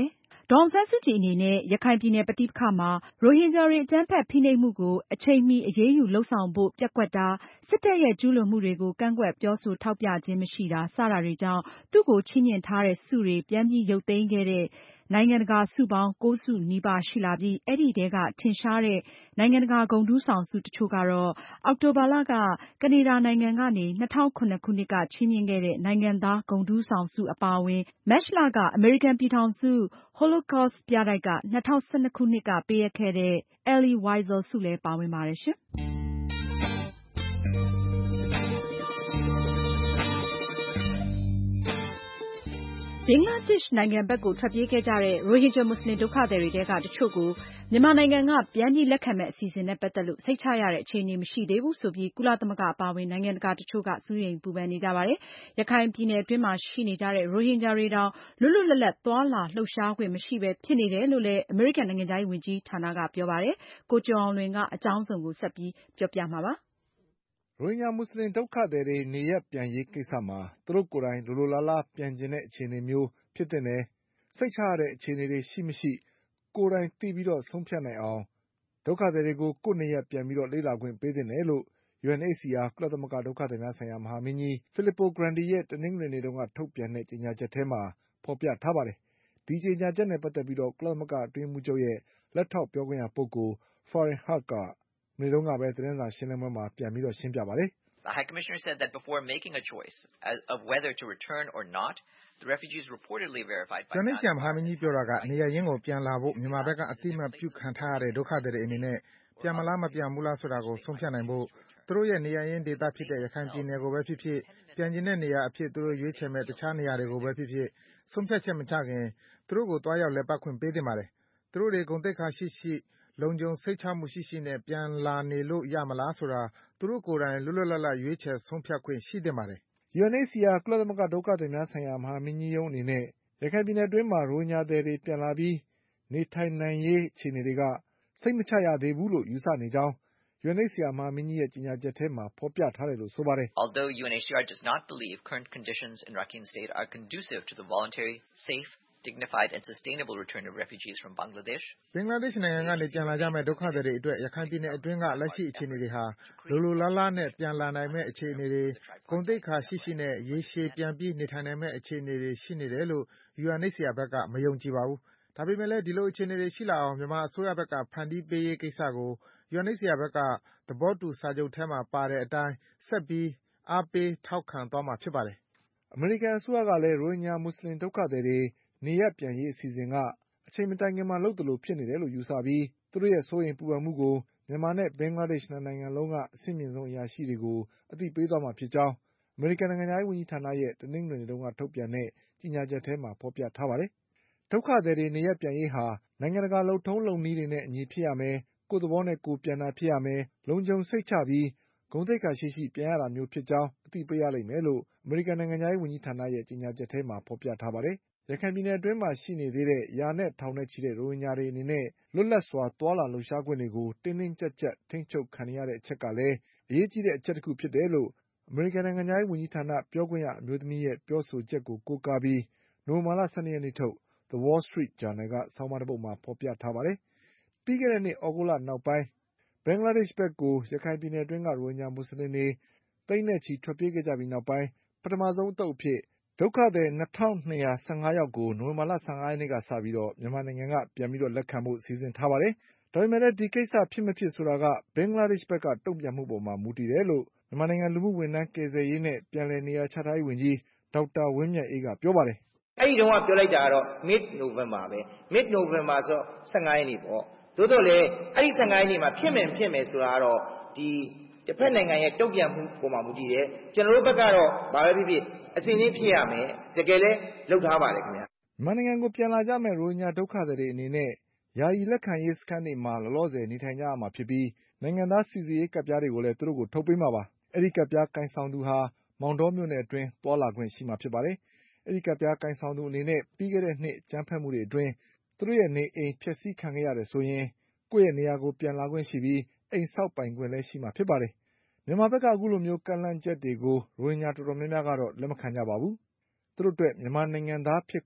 ဒေါ်အောင်ဆန်းစုကြည်အနေနဲ့ရခိုင်ပြည်နယ်ပဋိပက္ခမှာရိုဟင်ဂျာတွေအကြမ်းဖက်ဖိနှိပ်မှုကိုအချိန်မီအရေးယူလုပ်ဆောင်ဖို့ပျက်ကွက်တာ၊စစ်တပ်ရဲ့ကျူးလွန်မှုတွေကိုကန့်ကွက်ပြောဆိုထောက်ပြခြင်းမရှိတာ စတာတွေကြောင့်သူ့ကိုချီးမြှင့်ထားတဲ့ဆုတွေပြန်ပြီးရုပ်သိမ်းခဲ့တဲ့နိုင်ငံတကာဆုပေါင်း 9 ဆုနီးပါးရှိလာပြီးအဲဒီထဲကထင်ရှားတဲ့နိုင်ငံတကာဂုဏ်ထူးဆောင်ဆုတချို့ကတော့အောက်တိုဘာလကကနေဒါနိုင်ငံကနေ 2007 ခုနှစ်ကချီးမြှင့်ခဲ့တဲ့နိုင်ငံသားဂုဏ်ထူးဆောင်ဆုအပါအဝင်မတ်လကအမေရိကန်ပြည်ထောင်စု Holocaust ပြတိုက်က2012ခုနှစ်ကပေးအပ်ခဲ့တဲ့ Elie Wiesel ဆုလည်းပါဝင်ပါတယ်ရှင်။ ဘင်္ဂလားဒေ့ရှ်နိုင်ငံဘက်ကိုထွက်ပြေးခဲ့ကြတဲ့ရိုဟင်ဂျာမွတ်စလင်ဒုက္ခသည်တွေထဲကတချို့ကိုမြန်မာနိုင်ငံကပြန်ပြီးလက်ခံမယ့်အစီအစဉ်နဲ့ပတ်သက်လို့စိတ်ချရတဲ့အခြေအနေမရှိသေးဘူးဆိုပြီးကုလသမဂ္ဂအပါအဝင်နိုင်ငံတကာတချို့ကစိုးရိမ်ပူပန်နေကြပါတယ်။ရခိုင်ပြည်နယ်အတွင်းမှာရှိနေကြတဲ့ရိုဟင်ဂျာတွေတောင်လွတ်လွတ်လပ်လပ်သွားလာလှုပ်ရှားခွင့်မရှိပဲဖြစ်နေတယ်လို့လည်းအမေရိကန်နိုင်ငံခြားရေးဝန်ကြီးဌာနကပြောပါတယ်။ကိုကျော်အောင်လွင်ကအကြောင်းစုံကိုဆက်ပြီးပြောပြမှာပါ။ရိုဟင်ဂျာမွတ်စလင်ဒုက္ခသည်တွေနေရပ်ပြန်ရေးကိစ္စမှာသူတို့ကိုယ်တိုင်လိုလိုလားလားပြန်ချင်တဲ့အခြေအနေမျိုးဖြစ်သင့်တယ်။စိတ်ချရတဲ့အခြေအနေတွေရှိမရှိကိုယ်တိုင်သိပြီးဆုံးဖြတ်နိုင်အောင်ဒုက္ခသည်တွေကိုကိုယ့်နေရပ်ပြန်ပြီးလေ့လာခွင့်ပေးသင့်တယ်လို့ UNHCR ကုလသမဂ္ဂဒုက္ခသည်များဆိုင်ရာမဟာမင်းကြီး Filippo Grandi ရဲ့တနင်္ဂနွေနေ့တုန်းကထုတ်ပြန်တဲ့ကြေညာချက်ထဲမှာဖေါ်ပြထားပါတယ်။ဒီကြေညာချက်နဲ့ပတ်သက်ပြီးကုလသမဂ္ဂအတွင်းရေးမှူးချုပ်ရဲ့လက်ထောက်ပြောခွင့်ရပုဂ္ဂိုလ် Farhan Haq ကမနေ့တုန်းကပဲသတင်းစာရှင်းလင်းပွဲမှာပြန်ပြီးရှင်းပြပါတယ်။ The High Commissioner said that before making a choice of whether to return or not, the refugees reportedly verified by UNHCR မဟာမင်းကြီးပြောတာကနေရပ်ရင်းကိုပြန်လာဖို့မြန်မာဘက်ကအသိအမှတ်ပြုခံထားရတဲ့ဒုက္ခသည်တွေအနေနဲ့ပြန်မလားမပြန်ဘူးလားဆိုတာကိုဆုံးဖြတ်နိုင်ဖို့သူတို့ရဲ့နေရပ်ရင်းဒေသဖြစ်တဲ့ရခိုင်ပြည်နယ်ကိုပဲဖြစ်ဖြစ်ပြန်ချင်တဲ့နေရာအဖြစ်သူတို့ရွေးချယ်မဲ့တခြားနေရာတွေကိုပဲဖြစ်ဖြစ်ဆုံးဖြတ်ချက်မချခင်သူတို့ကိုသွားရောက်လည်ပတ်ခွင့်ပေးသင့်ပါတယ်။သူတို့တွေဂုဏ်သိက္ခာရှိရှိလုံခြုံစိတ်ချမှုရှိရှိနဲ့ပြန်လာနေလို့ရမလားဆိုတာသူတို့ကိုယ်တိုင်လွတ်လွတ်လပ်လပ်ရွေးချယ်ဆုံးဖြတ်ခွင့်ရှိသင့်ပါတယ်။ UNHCR ကုလသမဂ္ဂဒုက္ခသည်များဆိုင်ရာမဟာမင်းကြီးရုံးအနေနဲ့ရခိုင်ပြည်နယ်အတွင်းမှာရိုဟင်ဂျာသည်တွေပြန်လာပြီးနေထိုင်နိုင်ရေးအခြေအနေတွေကစိတ်မချရသေးဘူးလို့ယူဆနေကြောင်းUNHCR မဟာမင်းကြီးရဲ့ကြေညာချက်ထဲမှာဖေါ်ပြထားတယ်လို့ဆိုပါတယ်။ Although UNHCR does not believe current conditions in Rakhine State are conducive to the voluntary, safe, dignified and sustainable return of refugees from Bangladesh, ဘင်္ဂလားဒေ့ရှ်နိုင်ငံကနေပြန်လာကြမယ့်ဒုက္ခသည်တွေအတွက်ရခိုင်ပြည်နယ်အတွင်းကလက်ရှိအခြေအနေတွေဟာလိုလိုလားလားနဲ့ပြန်လာနိုင်မယ့်အခြေအနေတွေဂုဏ်သိက္ခာရှိရှိနဲ့ရေရှည်ပြန်ပြီးနေထိုင်နိုင်မယ့်အခြေအနေတွေရှိနေတယ်လို့ UNHCR ဘက်ကမယုံကြည်ပါဘူး။ဒါပေမဲ့လည်းဒီလိုအခြေအနေတွေရှိလာအောင်မြန်မာအစိုးရဘက်ကဖန်တီးပေးရေးကိစ္စကို UNHCR ဘက်ကသဘောတူစာချုပ်ထဲမှာပါတဲ့အတိုင်းဆက်ပြီးအားပေးထောက်ခံသွားမှာဖြစ်ပါတယ်။အမေရိကန်အစိုးရကလည်းရိုဟင်ဂျာမွတ်စလင်ဒုက္ခသည်တွေနေရပ်ပြန်ရေးအစီအစဉ်ကအချိန်မတိုင်ခင်မှာလုပ်သလိုဖြစ်နေတယ်လို့ယူဆပြီးသူတို့ရဲ့စိုးရိမ်ပူပန်မှုကိုမြန်မာနဲ့ဘင်္ဂလားဒေ့ရှ်နှစ်နိုင်ငံလုံးကအဆင့်မြင့်ဆုံးအရာရှိတွေကိုအသိပေးသွားမှာဖြစ်ကြောင်းအမေရိကန်နိုင်ငံခြားရေးဝန်ကြီးဌာနရဲ့တနင်္ဂနွေနေ့တုန်းကထုတ်ပြန်တဲ့ကြေညာချက်ထဲမှာဖေါ်ပြထားပါတယ်။ဒုက္ခသည်တွေနေရပ်ပြန်ရေးဟာနိုင်ငံတကာလုပ်ထုံးလုပ်နည်းတွေနဲ့အညီဖြစ်ရမယ်။ကိုယ့်သဘောနဲ့ကိုယ်ပြန်တာဖြစ်ရမယ်။လုံခြုံစိတ်ချပြီးဂုဏ်သိက္ခာရှိရှိပြန်ရတာမျိုးဖြစ်ကြောင်းအသိပေးရလိမ့်မယ်လို့အမေရိကန်နိုင်ငံခြားရေးဝန်ကြီးဌာနရဲ့ကြေညာချက်ထဲမှာဖေါ်ပြထားပါတယ်။ရခိုင်ပြည်နယ်အတွင်းမှာရှိနေသေးတဲ့ရာနဲ့ထောင်နဲ့ချီတဲ့ရိုဟင်ဂျာတွေအနေနဲ့လွတ်လပ်စွာသွားလာလှုပ်ရှားခွင့်တွေကိုတင်းတင်းကျပ်ကျပ်ထိန်းချုပ်ခံနေရတဲ့အချက်ကလည်းအရေးကြီးတဲ့အချက်တခုဖြစ်တယ်လို့အမေရိကန်နိုင်ငံခြားရေးဝန်ကြီးဌာနပြောခွင့်ရအမျိုးသမီးရဲ့ပြောဆိုချက်ကိုကိုးကားပြီးနိုဝင်ဘာလ ၁၂ ရက်နေ့ထုတ် The Wall Street Journal ကဆောင်းပါးတပုဒ်မှာဖေါ်ပြထားပါတယ်။ပြီးခဲ့တဲ့နှစ်သြဂုတ်လနောက်ပိုင်းဘင်္ဂလားဒေ့ရှ်ဘက်ကိုရခိုင်ပြည်နယ်အတွင်းကရိုဟင်ဂျာမွတ်စလင်တွေသိန်းနဲ့ချီထွက်ပြေးခဲ့ကြပြီးနောက်ပိုင်းပထမဆုံးအသုတ်အဖြစ်ဒုက္ခသည် ၂၂၁၅ ယောက်ကိုနိုဝင်ဘာလ ၁၅ ရက်နေ့ကစပြီးမြန်မာနိုင်ငံကပြန်ပြီးလက်ခံဖို့စီစဉ်ထားပါတယ်။ဒါပေမဲ့လည်းဒီကိစ္စဖြစ်မဖြစ်ဆိုတာကဘင်္ဂလားဒေ့ရှ်ဘက်ကတုံ့ပြန်မှုပေါ်မှာမူတည်တယ်လို့မြန်မာနိုင်ငံလူမှုဝန်ထမ်းကယ်ဆယ်ရေးနဲ့ပြန်လည်နေရာချထားရေးဝန်ကြီးဒေါက်တာဝင်းမြတ်အေးကပြောပါတယ်။အဲဒီတုန်းကပြောလိုက်တာကတော့ Mid November ပဲ Mid November ဆိုတော့15ရက်နေ့ပေါ့။သို့တော့လည်းအဲဒီ15ရက်နေ့မှာဖြစ်မယ်ဆိုတာကတော့ဒီတစ်ဖက်နိုင်ငံရဲ့တုံ့ပြန်မှုပေါ်မှာမူတည်တယ်။ကျွန်တော်တို့ဘက်ကတော့ဘာပဲဖြစ်ဖြစ်အစဉ်ချင်းဖြစ်ရမယ်။တကယ်လည်းလုပ်ထားပါတယ်ခင်ဗျာ။မြန်မာနိုင်ငံကိုပြန်လာကြမယ့်ရိုဟင်ဂျာဒုက္ခသည်တွေအနေနဲ့ယာယီလက်ခံရေးစခန်းတွေမှာလောလောဆယ်နေထိုင်ကြရမှာဖြစ်ပြီးနိုင်ငံသားစိစစ်ရေးကဒ်ပြားတွေကိုလည်းသူတို့ကိုထုတ်ပေးမှာပါ။အဲဒီကဒ်ပြားကိုင်ဆောင်သူဟာမောင်တောမြို့နယ်အတွင်းသွားလာခွင့်ရှိမှာဖြစ်ပါတယ်။အဲဒီကဒ်ပြားကိုင်ဆောင်သူအနေနဲ့ပြီးခဲ့တဲ့နှစ်အကြမ်းဖက်မှုတွေအတွင်းသူတို့ရဲ့နေအိမ်ဖျက်ဆီးခံခဲ့ရတယ်ဆိုရင်ကိုယ့်ရဲ့နေရာကိုပြန်လာခွင့်ရှိပြီးအိမ်ဆောက်ပိုင်ခွင့်လည်းရှိမှာဖြစ်ပါတယ်။မြန်မာဘက်ကအခုလိုမျိုးကမ်းလှမ်းချက်တွေကိုရိုဟင်ဂျာတော်တော်များများကတော့လက်မခံကြပါဘူး။သူတို့အတွက်မြန်မာနိုင်ငံသားဖြစ်ခွင့်အ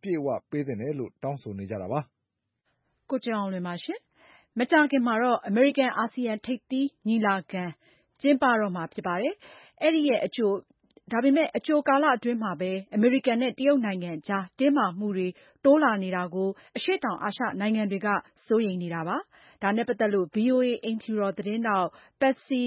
ပြည့်အဝပေးသင့်တယ်လို့တောင်းဆိုနေကြတာပါ။ကိုကျော်အောင်လွင်ပါရှင်။မကြာခင်မှာတော့အမေရိကန်အာဆီယံထိပ်သီးညီလာခံကျင်းပတော့မှာဖြစ်ပါတယ်။ဒါပေမဲ့အကြိုကာလအတွင်းမှာပဲအမေရိကန်နဲ့တရုတ်နိုင်ငံကြားတင်းမာမှုတွေတိုးလာနေတာကိုအရှေ့တောင်အာရှနိုင်ငံတွေကစိုးရိမ်နေတာပါ။ဒါနဲ့ပတ်သက်လို့ VOA အိမ်ဖြူတော်သတင်းထောက် Patsy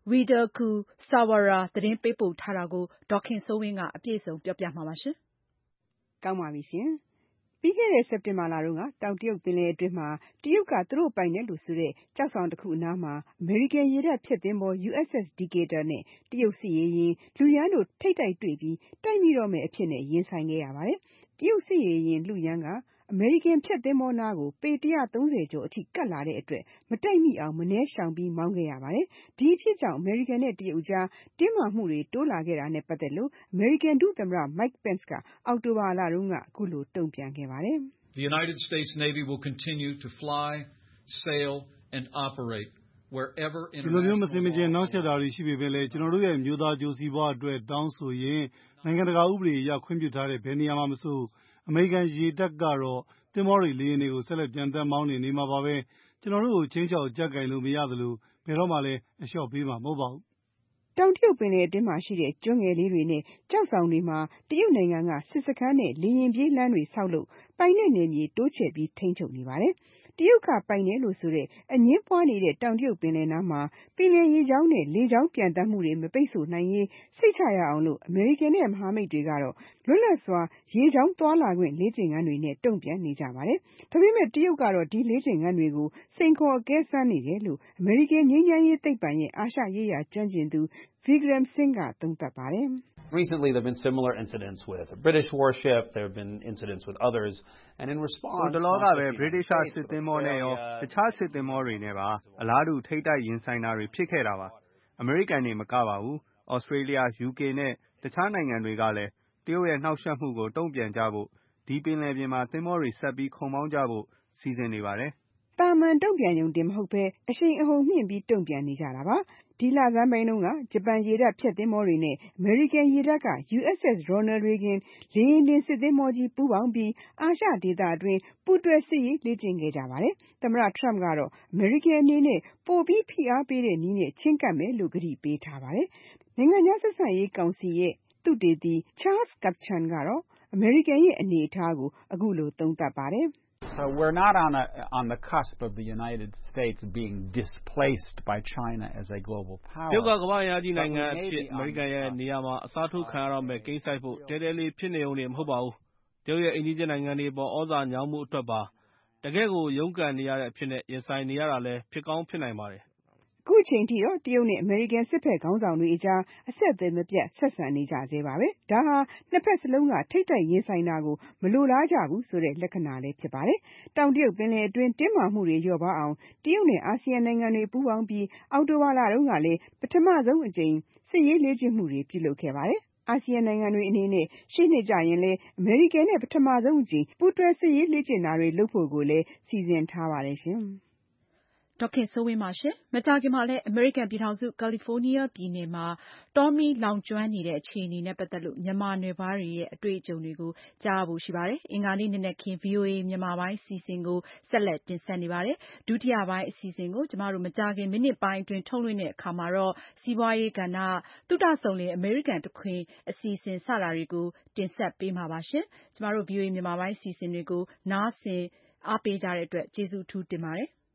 Widakuswara သတင်းပေးပို့ထားတာကိုဒေါ်ခင်စိုးဝင်းကအပြည့်အစုံပြောပြမှာပါရှင်။ကောင်းပါပြီရှင်။ပြီးခဲ့တဲ့စက်တင်ဘာလတုန်းကတောင်တရုတ်ပင်လယ်အတွင်းမှာတရုတ်ကသူတို့ပိုင်တယ်လို့ဆိုတဲ့ကျောက်ဆောင်တစ်ခုအနားမှာအမေရိကန်ရေတပ်ဖျက်သင်္ဘော USS Decatur နဲ့တရုတ်စစ်ရေယာဉ်လူရန်တို့ထိပ်တိုက်တွေ့ပြီးတိုက်မိတော့မယ်အဖြစ်နဲ့ရင်ဆိုင်ခဲ့ရပါတယ်။တရုတ်စစ်ရေယာဉ်လူရန်ကအမေရိကန်ဖျက်သင်္ဘောနားကိုပေ130ကျော်အထိကပ်လာတဲ့အတွက်မတိုက်မိအောင်မနှဲရှောင်ပြီးမောင်းခဲ့ရပါတယ်။ဒီအဖြစ်ကြောင့်အမေရိကန်နဲ့တရုတ်ကြားတင်းမာမှုတွေတိုးလာခဲ့တာနဲ့ပတ်သက်လို့အမေရိကန်ဒုသမ္မတ Mike Pence ကအောက်တိုဘာလတုန်းကအခုလိုတုံ့ပြန်ခဲ့ပါတယ်။ The United States Navy will continue to fly, sail and operate wherever ဒီလိုမျိုးမစင်မကျင်နောက်ဆက်တာတွေရှိပေမဲ့လည်းကျွန်တော်တို့ရဲ့မျိုးသားကြိုးစီးပွားအတွက်တောင်းဆိုရင်နိုင်ငံတကာဥပဒေအရခွင့်ပြုထားတဲ့ဘယ်နေရာမှာမဆိုအမေရိကန်ရေတပ်ကတော့သင်္ဘောတွေလေယာဉ်တွေကိုဆက်လက်ပြန်တက်မောင်းနေမှာပါပဲကျွန်တော်တို့ကိုချင်းချောက်ကြက်ကင်လို့မရသလိုဘယ်တော့မှလည်းအလျှော့ပေးမှာမဟုတ်ပါဘူးတောင်တရုတ်ပင်လယ်အတွင်းမှာရှိတဲ့ကျွန်းငယ်လေးတွေနဲ့ကျောက်ဆောင်တွေမှာတရုတ်နိုင်ငံကစစ်စခန်းနဲ့လေယာဉ်ပြေးလမ်းတွေဆောက်လို့ပိုင်တဲ့နယ်မြေတိုးချဲ့ပြီးထိန်းချုပ်နေပါတယ်။တရုတ်ကပိုင်တယ်လို့ဆိုတဲ့အငင်းပွားနေတဲ့တောင်တရုတ်ပင်လယ်နားမှာပင်လယ်ရေကြောင်းနဲ့လေကြောင်းပြန်တမ်းမှုတွေမပိတ်ဆို့နိုင်ရေးစိတ်ချရအောင်လို့အမေရိကန်နဲ့မဟာမိတ်တွေကတော့လွတ်လပ်စွာရေကြောင်းသွားလာခွင့်လေ့ကျင့်ခန်းတွေနဲ့တုံ့ပြန်နေကြပါတယ်။ဒါပေမဲ့တရုတ်ကတော့ဒီလေ့ကျင့်ခန်းတွေကိုစိန်ခေါ်အကဲစမ်းနေတယ်လို့အမေရိကန်ငြိမ်းချမ်းရေးသိပ္ပံရဲ့အာရှရေးရာကျွမ်းကျင်သူVikram Singh ကသုံးသပ်ပါတယ်။ Recently, there have been similar incidents with a British warship. There have been incidents with others. And in response, တလောကပဲ British စစ်သင်္ဘောနဲ့ရောတခြားစစ်သင်္ဘောတွေနဲ့ပါအလားတူထိပ်တိုက်ရင်ဆိုင်တာတွေဖြစ်ခဲ့တာပါ။ အမေရိကန်တွေမကပါဘူး။ Australia, UK နဲ့တခြားနိုင်ငံတွေကလည်းတရုတ်ရဲ့နှောက်ယှက်မှုကိုတုံ့ပြန်ကြဖို့ဒီပင်လယ်ပြင်မှာသင်္ဘောတွေဆက်ပြီးခုန်မောင်းကြဖို့စီစဉ်နေပါတယ်။တာမန်တုံ့ပြန်ရုံတင်မဟုတ်ဘဲအရှိန်အဟုန်မြင့်ပြီးတုံ့ပြန်နေကြတာပါ။ဒီလဆန်းပိုင်းတုန်းကဂျပန်ရေတပ်ဖျက်သင်္ဘောတွေနဲ့အမေရိကန်ရေတပ်က USS Ronald Reagan လေယာဉ်တင်စစ်သင်္ဘောကြီးပူးပေါင်းပြီးအာရှဒေသအတွင်းပူးတွဲစစ်ရေးလေ့ကျင့်ခဲ့ကြပါတယ်။သမ္မတ Trump ကတော့အမေရိကန်အနေနဲ့ပိုပြီးဖိအားပေးတဲ့နည်းနဲ့ချဉ်းကပ်မယ်လို့ကတိပေးထားပါတယ်။နိုင်ငံခြားဆက်ဆံရေးကောင်စီရဲ့သုတေသီ Charles Kupchan ကတော့အမေရိကန်ရဲ့အနေအထားကိုအခုလိုသုံးသပ်ပါတယ်။ So we're not on the cusp of the United States being displaced by China as a global power. တရုတ်ကကမ္ဘာ့အင်အားကြီးနိုင်ငံအဖြစ်အမေရိကန်ရဲ့နေရာမှာအစားထိုးခံရတော့မယ့်ကိစ္စဖို့တဲတဲလေးဖြစ်နေုံနဲ့မဟုတ်ပါဘူး။တရုတ်ရဲ့အိမ်ကြီးချင်းနိုင်ငံတွေပေါ်ဩဇာညောင်းမှုအတွက်ပါတကယ့်ကိုရုန်းကန်နေရတဲ့အဖြစ်နဲ့ရင်ဆိုင်နေရတာလည်းဖြစ်ကောင်းဖြစ်နိုင်ပါတယ်။အခုချိန်ထိတော့တရုတ်နဲ့အမေရိကန်စစ်ဖက်ခေါင်းဆောင်တွေအကြားအဆက်အသွယ်မပြတ်ဆက်ဆံနေကြသေးပါပဲ။ဒါဟာနှစ်ဖက်စလုံးကထိပ်တိုက်ရင်ဆိုင်တာကိုမလိုလားကြဘူးဆိုတဲ့လက္ခဏာလည်းဖြစ်ပါတယ်။တောင်တရုတ်ပင်လယ်အတွင်းတင်းမာမှုတွေလျော့ပါအောင်တရုတ်နဲ့အာဆီယံနိုင်ငံတွေပူးပေါင်းပြီးအောက်တိုဘာလတုန်းကလည်းပထမဆုံးအကြိမ်စစ်ရေးလေ့ကျင့်မှုတွေပြုလုပ်ခဲ့ပါတယ်။အာဆီယံနိုင်ငံတွေအနေနဲ့ရှေ့နှစ်ကျရင်လည်းအမေရိကန်နဲ့ပထမဆုံးအကြိမ်ပူးတွဲစစ်ရေးလေ့ကျင့်တာတွေလုပ်ဖို့ကိုလည်းစီစဉ်ထားပါတယ်ရှင်။ဒေါက်ခင်စိုးဝင်းပါရှင်။မကြာခင်မှာလည်းအမေရိကန်ပြည်ထောင်စုကယ်လီဖိုးနီးယားပြည်နယ်မှာတောမီးလောင်ကျွမ်းနေတဲ့အခြေအနေနဲ့ပတ်သက်လို့မြန်မာနွယ်ဖွားတွေရဲ့အတွေ့အကြုံတွေကိုကြားရဖို့ရှိပါတယ်။အင်္ဂါနေ့နနက်ခင်း VOA မြန်မာပိုင်းအစီအစဉ်ကိုဆက်လက်တင်ဆက်နေပါတယ်။ဒုတိယပိုင်းအစီအစဉ်ကိုကျမတို့မကြာခင်မိနစ်ပိုင်းအတွင်းထုတ်လွှင့်တဲ့အခါမှာတော့စီးပွားရေးကဏ္ဍသုတဆုံလင်အမေရိကန်တခွင်အစီအစဉ်စတာတွေကိုတင်ဆက်ပေးမှာပါရှင်။ကျမတို့ VOA မြန်မာပိုင်းအစီအစဉ်တွေကိုနားဆင်အားပေးကြတဲ့အတွက်ကျေးဇူးအထူးတင်ပါတယ်။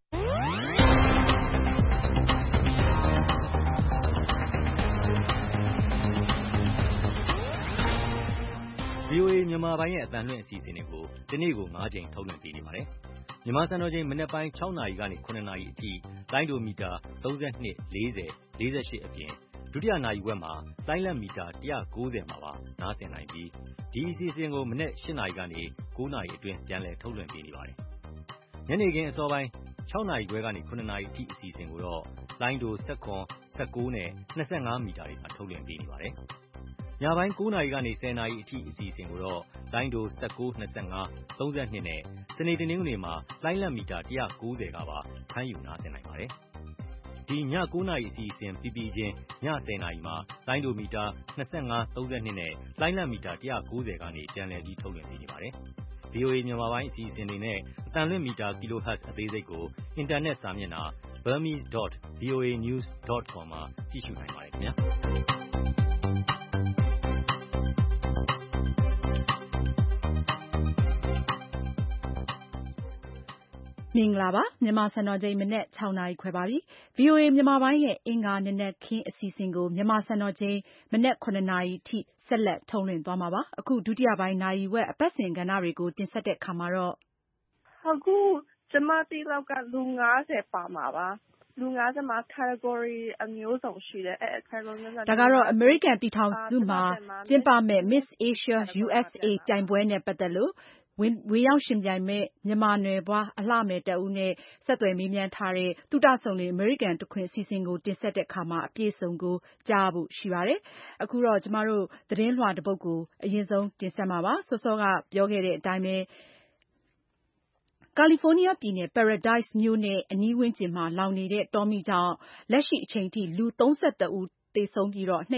VOA မြန်မာပိုင်းရဲ့အသံလွှင့်အစီအစဉ်တွေကိုဒီနေ့ကို9ကြိမ်ထုတ်လွှင့်ပေးနေပါတယ်။မြန်မာစံတော်ချိန်မနက်ပိုင်း6နာရီကနေ9နာရီအထိလိုင်းဒိုမီတာ32 40 48အပြင်ဒုတိယနာရီဝက်မှာလိုင်းလက်မီတာ190မှာပါနားဆင်နိုင်ပြီးဒီအစီအစဉ်ကိုမနက်8နာရီကနေ9နာရီအတွင်းပြန်လည်ထုတ်လွှင့်ပေးနေပါတယ်။ညနေခင်းအစောပိုင်း6နာရီခွဲကနေ9နာရီအထိအစီအစဉ်ကိုတော့လိုင်းဒို19နဲ့25မီတာတွေမှာထုတ်လွှင့်ပေးနေပါတယ်။ညပိုင်း9နာရီကနေ10နာရီအထိအစီအစဉ်ကိုတော့လိုင်းဒို19 25 32နဲ့စနေတနင်္ဂနွေမှာလိုင်းလက်မီတာ190ကပါဖမ်းယူနားဆင်နိုင်ပါတယ်။ဒီည9 နာရီအစီအစဉ်ပြီးပြီးချင်းည10 နာရီမှာလိုင်းဒိုမီတာ25 32နဲ့လိုင်းလံမီတာ190ကနေပြန်လည်ပြီးထုတ်လွှင့်ပေးနေပါတယ်။ VOA မြန်မာပိုင်းအစီအစဉ်တွေနဲ့အသံလွှင့်မီတာ kilohertz အသေးစိတ်ကိုအင်တာနက်စာမျက်နှာ burmese.voanews.com မှာကြည့်ရှုနိုင်ပါတယ်ခင်ဗျာ။မင်္ဂလာပါမြန်မာစံတော်ချိန်မနက်6 နာရီခွဲပါပြီ။ VOA မြန်မာပိုင်းရဲ့အင်္ဂါနံနက်ခင်းအစီအစဉ်ကိုမြန်မာစံတော်ချိန်မနက်9 နာရီထိဆက်လက်ထုတ်လွှင့်သွားမှာပါ။အခုဒုတိယပိုင်းနာရီဝက်အပတ်စဉ်ကဏ္ဍတွေကိုတင်ဆက်တဲ့အခါမှာတော့အခုကျမသိလောက်ကလူ90ပါမှာပါ။လူ90မှာ category အမျိုးစုံရှိတယ်။ဒါကတော့ American ပြည်ထောင်စုမှာကျင်းပမဲ့ Miss Asia USA ပြိုင်ပွဲနဲ့ပတ်သက်လို့ဝေရောက်ရှင်ပြိုင်မဲ့မြန်မာနွယ်ဖွားအလှမယ်တဦးနဲ့ဆက်သွယ်မေးမြန်းထားတဲ့သုတဆုံလေအမေရိကန်တခွင်အစီအစဉ်ကိုတင်ဆက်တဲ့အခါမှာအပြည့်အစုံကိုကြားဖို့ရှိပါတယ်။အခုတော့ကျမတို့သတင်းလွှာတစ်ပုဒ်ကိုအရင်ဆုံးတင်ဆက်မှာပါ။စောစောကပြောခဲ့တဲ့အတိုင်းပဲကာလီဖိုးနီးယားပြည်နယ် Paradise မြို့နဲ့အနီးဝန်းကျင်မှာလောင်နေတဲ့တောမီးကြောင့်လက်ရှိအချိန်ထိလူ31ဦးသေဆုံးပြီးတော့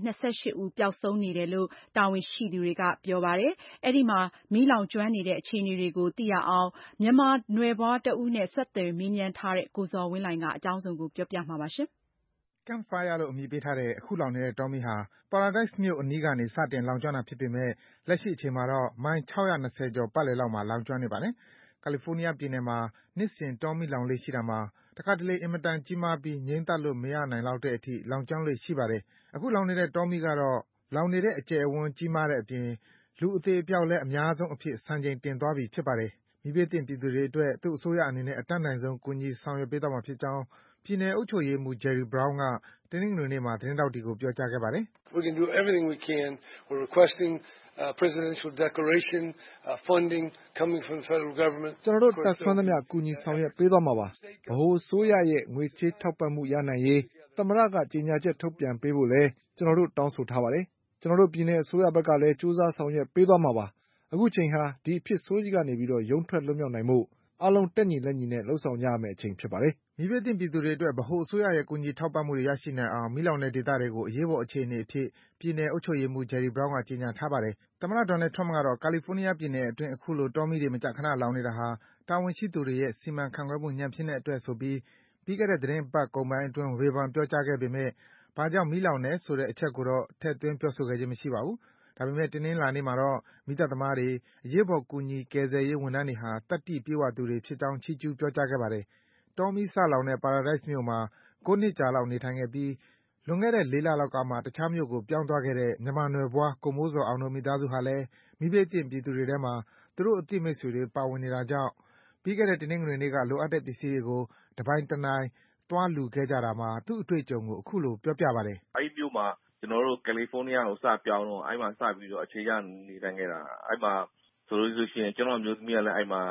228ဦးပျောက်ဆုံးနေတယ်လို့တာဝန်ရှိသူတွေကပြောပါတယ်။အဲဒီမှာမီးလောင်ကျွမ်းနေတဲ့အခြေအနေတွေကိုသိရအောင်မြန်မာနွယ်ဖွားတဦးနဲ့ဆက်သွယ်မေးမြန်းထားတဲ့ကိုဇော်ဝင်းလှိုင်ကအကြောင်းစုံကိုပြောပြမှာပါရှင်။ Camp Fire လို့အမည်ပေးထားတဲ့အခုလောင်နေတဲ့တောမီးဟာ Paradise မြို့အနီးကနေစတင်လောင်ကျွမ်းတာဖြစ်ပေမဲ့လက်ရှိအချိန်မှာတော့မိုင်620ကျော်ပတ်လည်လောက်မှာလောင်ကျွမ်းနေပါတယ်။ကာလီဖိုးနီးယားပြည်နယ်မှာနှစ်စဉ်တောမီးလောင်လေ့ရှိတာမှာတခါတလေအင်မတန်ကြီးမားပြီးငြိမ်းသတ်လို့မရနိုင်လောက်တဲ့အထိလောင်ကျွမ်းလေ့ရှိပါတယ်။အခုလောင်နေတဲ့တောမီးကတော့လောင်နေတဲ့အကျယ်အဝန်းကြီးမားတဲ့အပြင်လူအသေအပျောက်လည်းအများဆုံးအဖြစ်စံချိန်တင်သွားပြီဖြစ်ပါတယ်။မီးဘေးသင့်ပြည်သူတွေအတွက်သူ့အစိုးရအနေနဲ့အတတ်နိုင်ဆုံးကူညီဆောင်ရွက်ပေးသွားမှာဖြစ်ကြောင်းပြည်နယ်အုပ်ချုပ်ရေးမှူး Jerry Brown ကတနင်္ဂနွေနေ့မှာသတင်းထောက်တွေကိုပြောကြားခဲ့ပါတယ်။ We can do everything we can. We're requesting presidential declaration, funding coming from the federal government. ကျနော်တို့တတ်ဆွမ်းသမျှကူညီဆောင်ရွက်ပေးသွားမှာပါ။ဗဟိုအစိုးရရဲ့ငွေကြေးထောက်ပံ့မှုရနိုင်ရေးသမ္မတကကြေညာချက်ထုတ်ပြန်ပေးဖို့လည်းကျနော်တို့တောင်းဆိုထားပါတယ်။ကျနော်တို့ပြည်နယ်အစိုးရဘက်ကလည်းကြိုးစားဆောင်ရွက်ပေးသွားမှာပါ။အခုချိန်ဟာဒီအဖြစ်ဆိုးကြီးကနေရုန်းထွက်လွတ်မြောက်နိုင်ဖို့အားလုံးတက်ညီလက်ညီနဲ့လုပ်ဆောင်ကြရမယ့်အချိန်ဖြစ်ပါတယ်။မီးဘေးသင့်ပြည်သူတွေအတွက်ဗဟိုအစိုးရရဲ့ကူညီထောက်ပံ့မှုတွေရရှိနိုင်အောင်မီးလောင်တဲ့ဒေသတွေကိုအရေးပေါ်အခြေအနေအဖြစ်ပြည်နယ်အုပ်ချုပ်ရေးမှူး Jerry Brown ကကြေညာထားပါတယ်။သမ္မတ Donald Trump ကတော့ကာလီဖိုးနီးယားပြည်နယ်အတွင်းအခုလိုတောမီးတွေမကြာခဏလောင်နေတာဟာတာဝန်ရှိသူတွေရဲ့စီမံခန့်ခွဲမှုညံ့ဖျင်းတဲ့အတွက်ဆိုပြီးပြီးခဲ့တဲ့သီတင်းပတ်ကုန်ပိုင်းအတွင်းဝေဖန်ပြောကြားခဲ့ပေမဲ့ဘာကြောင့်မီးလောင်တယ်ဆိုတဲ့အချက်ကိုတော့ထည့်သွင်းပြောဆိုခဲ့ခြင်းမရှိပါဘူး။ဒါပေမဲ့တနင်္လာနေ့မှာတော့မီးသတ်သမားတွေအရေးပေါ်ကူညီကယ်ဆယ်ရေးဝန်ထမ်းတွေဟာသတ္တိပြည့်ဝသူတွေဖြစ်ကြောင်းချီးကျူးပြောကြားခဲ့ပါတယ်။တောမီးစလောင်တဲ့ Paradise မြို့မှာ9 နှစ်ကြာလောက်နေထိုင်ခဲ့ပြီးလွန်ခဲ့တဲ့4 လလောက်ကမှတခြားမြို့ကိုပြောင်းသွားခဲ့တဲ့မြန်မာနွယ်ဖွားကိုမိုးဇော်အောင်တို့မိသားစုဟာလည်းမီးဘေးသင့်ပြည်သူတွေထဲမှာသူတို့အသိမိတ်ဆွေတွေပါဝင်နေတာကြောင့်ပြီးခဲ့တဲ့တနင်္ဂနွေနေ့ကလိုအပ်တဲ့ပစ္စည်းတွေကိုတပိုင်တနိုင်သွားလှူခဲ့ကြတာမှာသူ့အတွေ့အကြုံကိုအခုလိုပြောပြပါတယ်။အဲဒီမြို့မှာကျနော်တို့ကယ်လီဖိုးနီးယားကိုစပြောင်းတော့အဲဒီမှာစပြီးတော့အခြေချနေထိုင်ခဲ့တာအဲဒီမှာဆိုလို့ရှိရင်ကျွန်တော်မျိုးသမီးကလည်းအဲဒီမှာ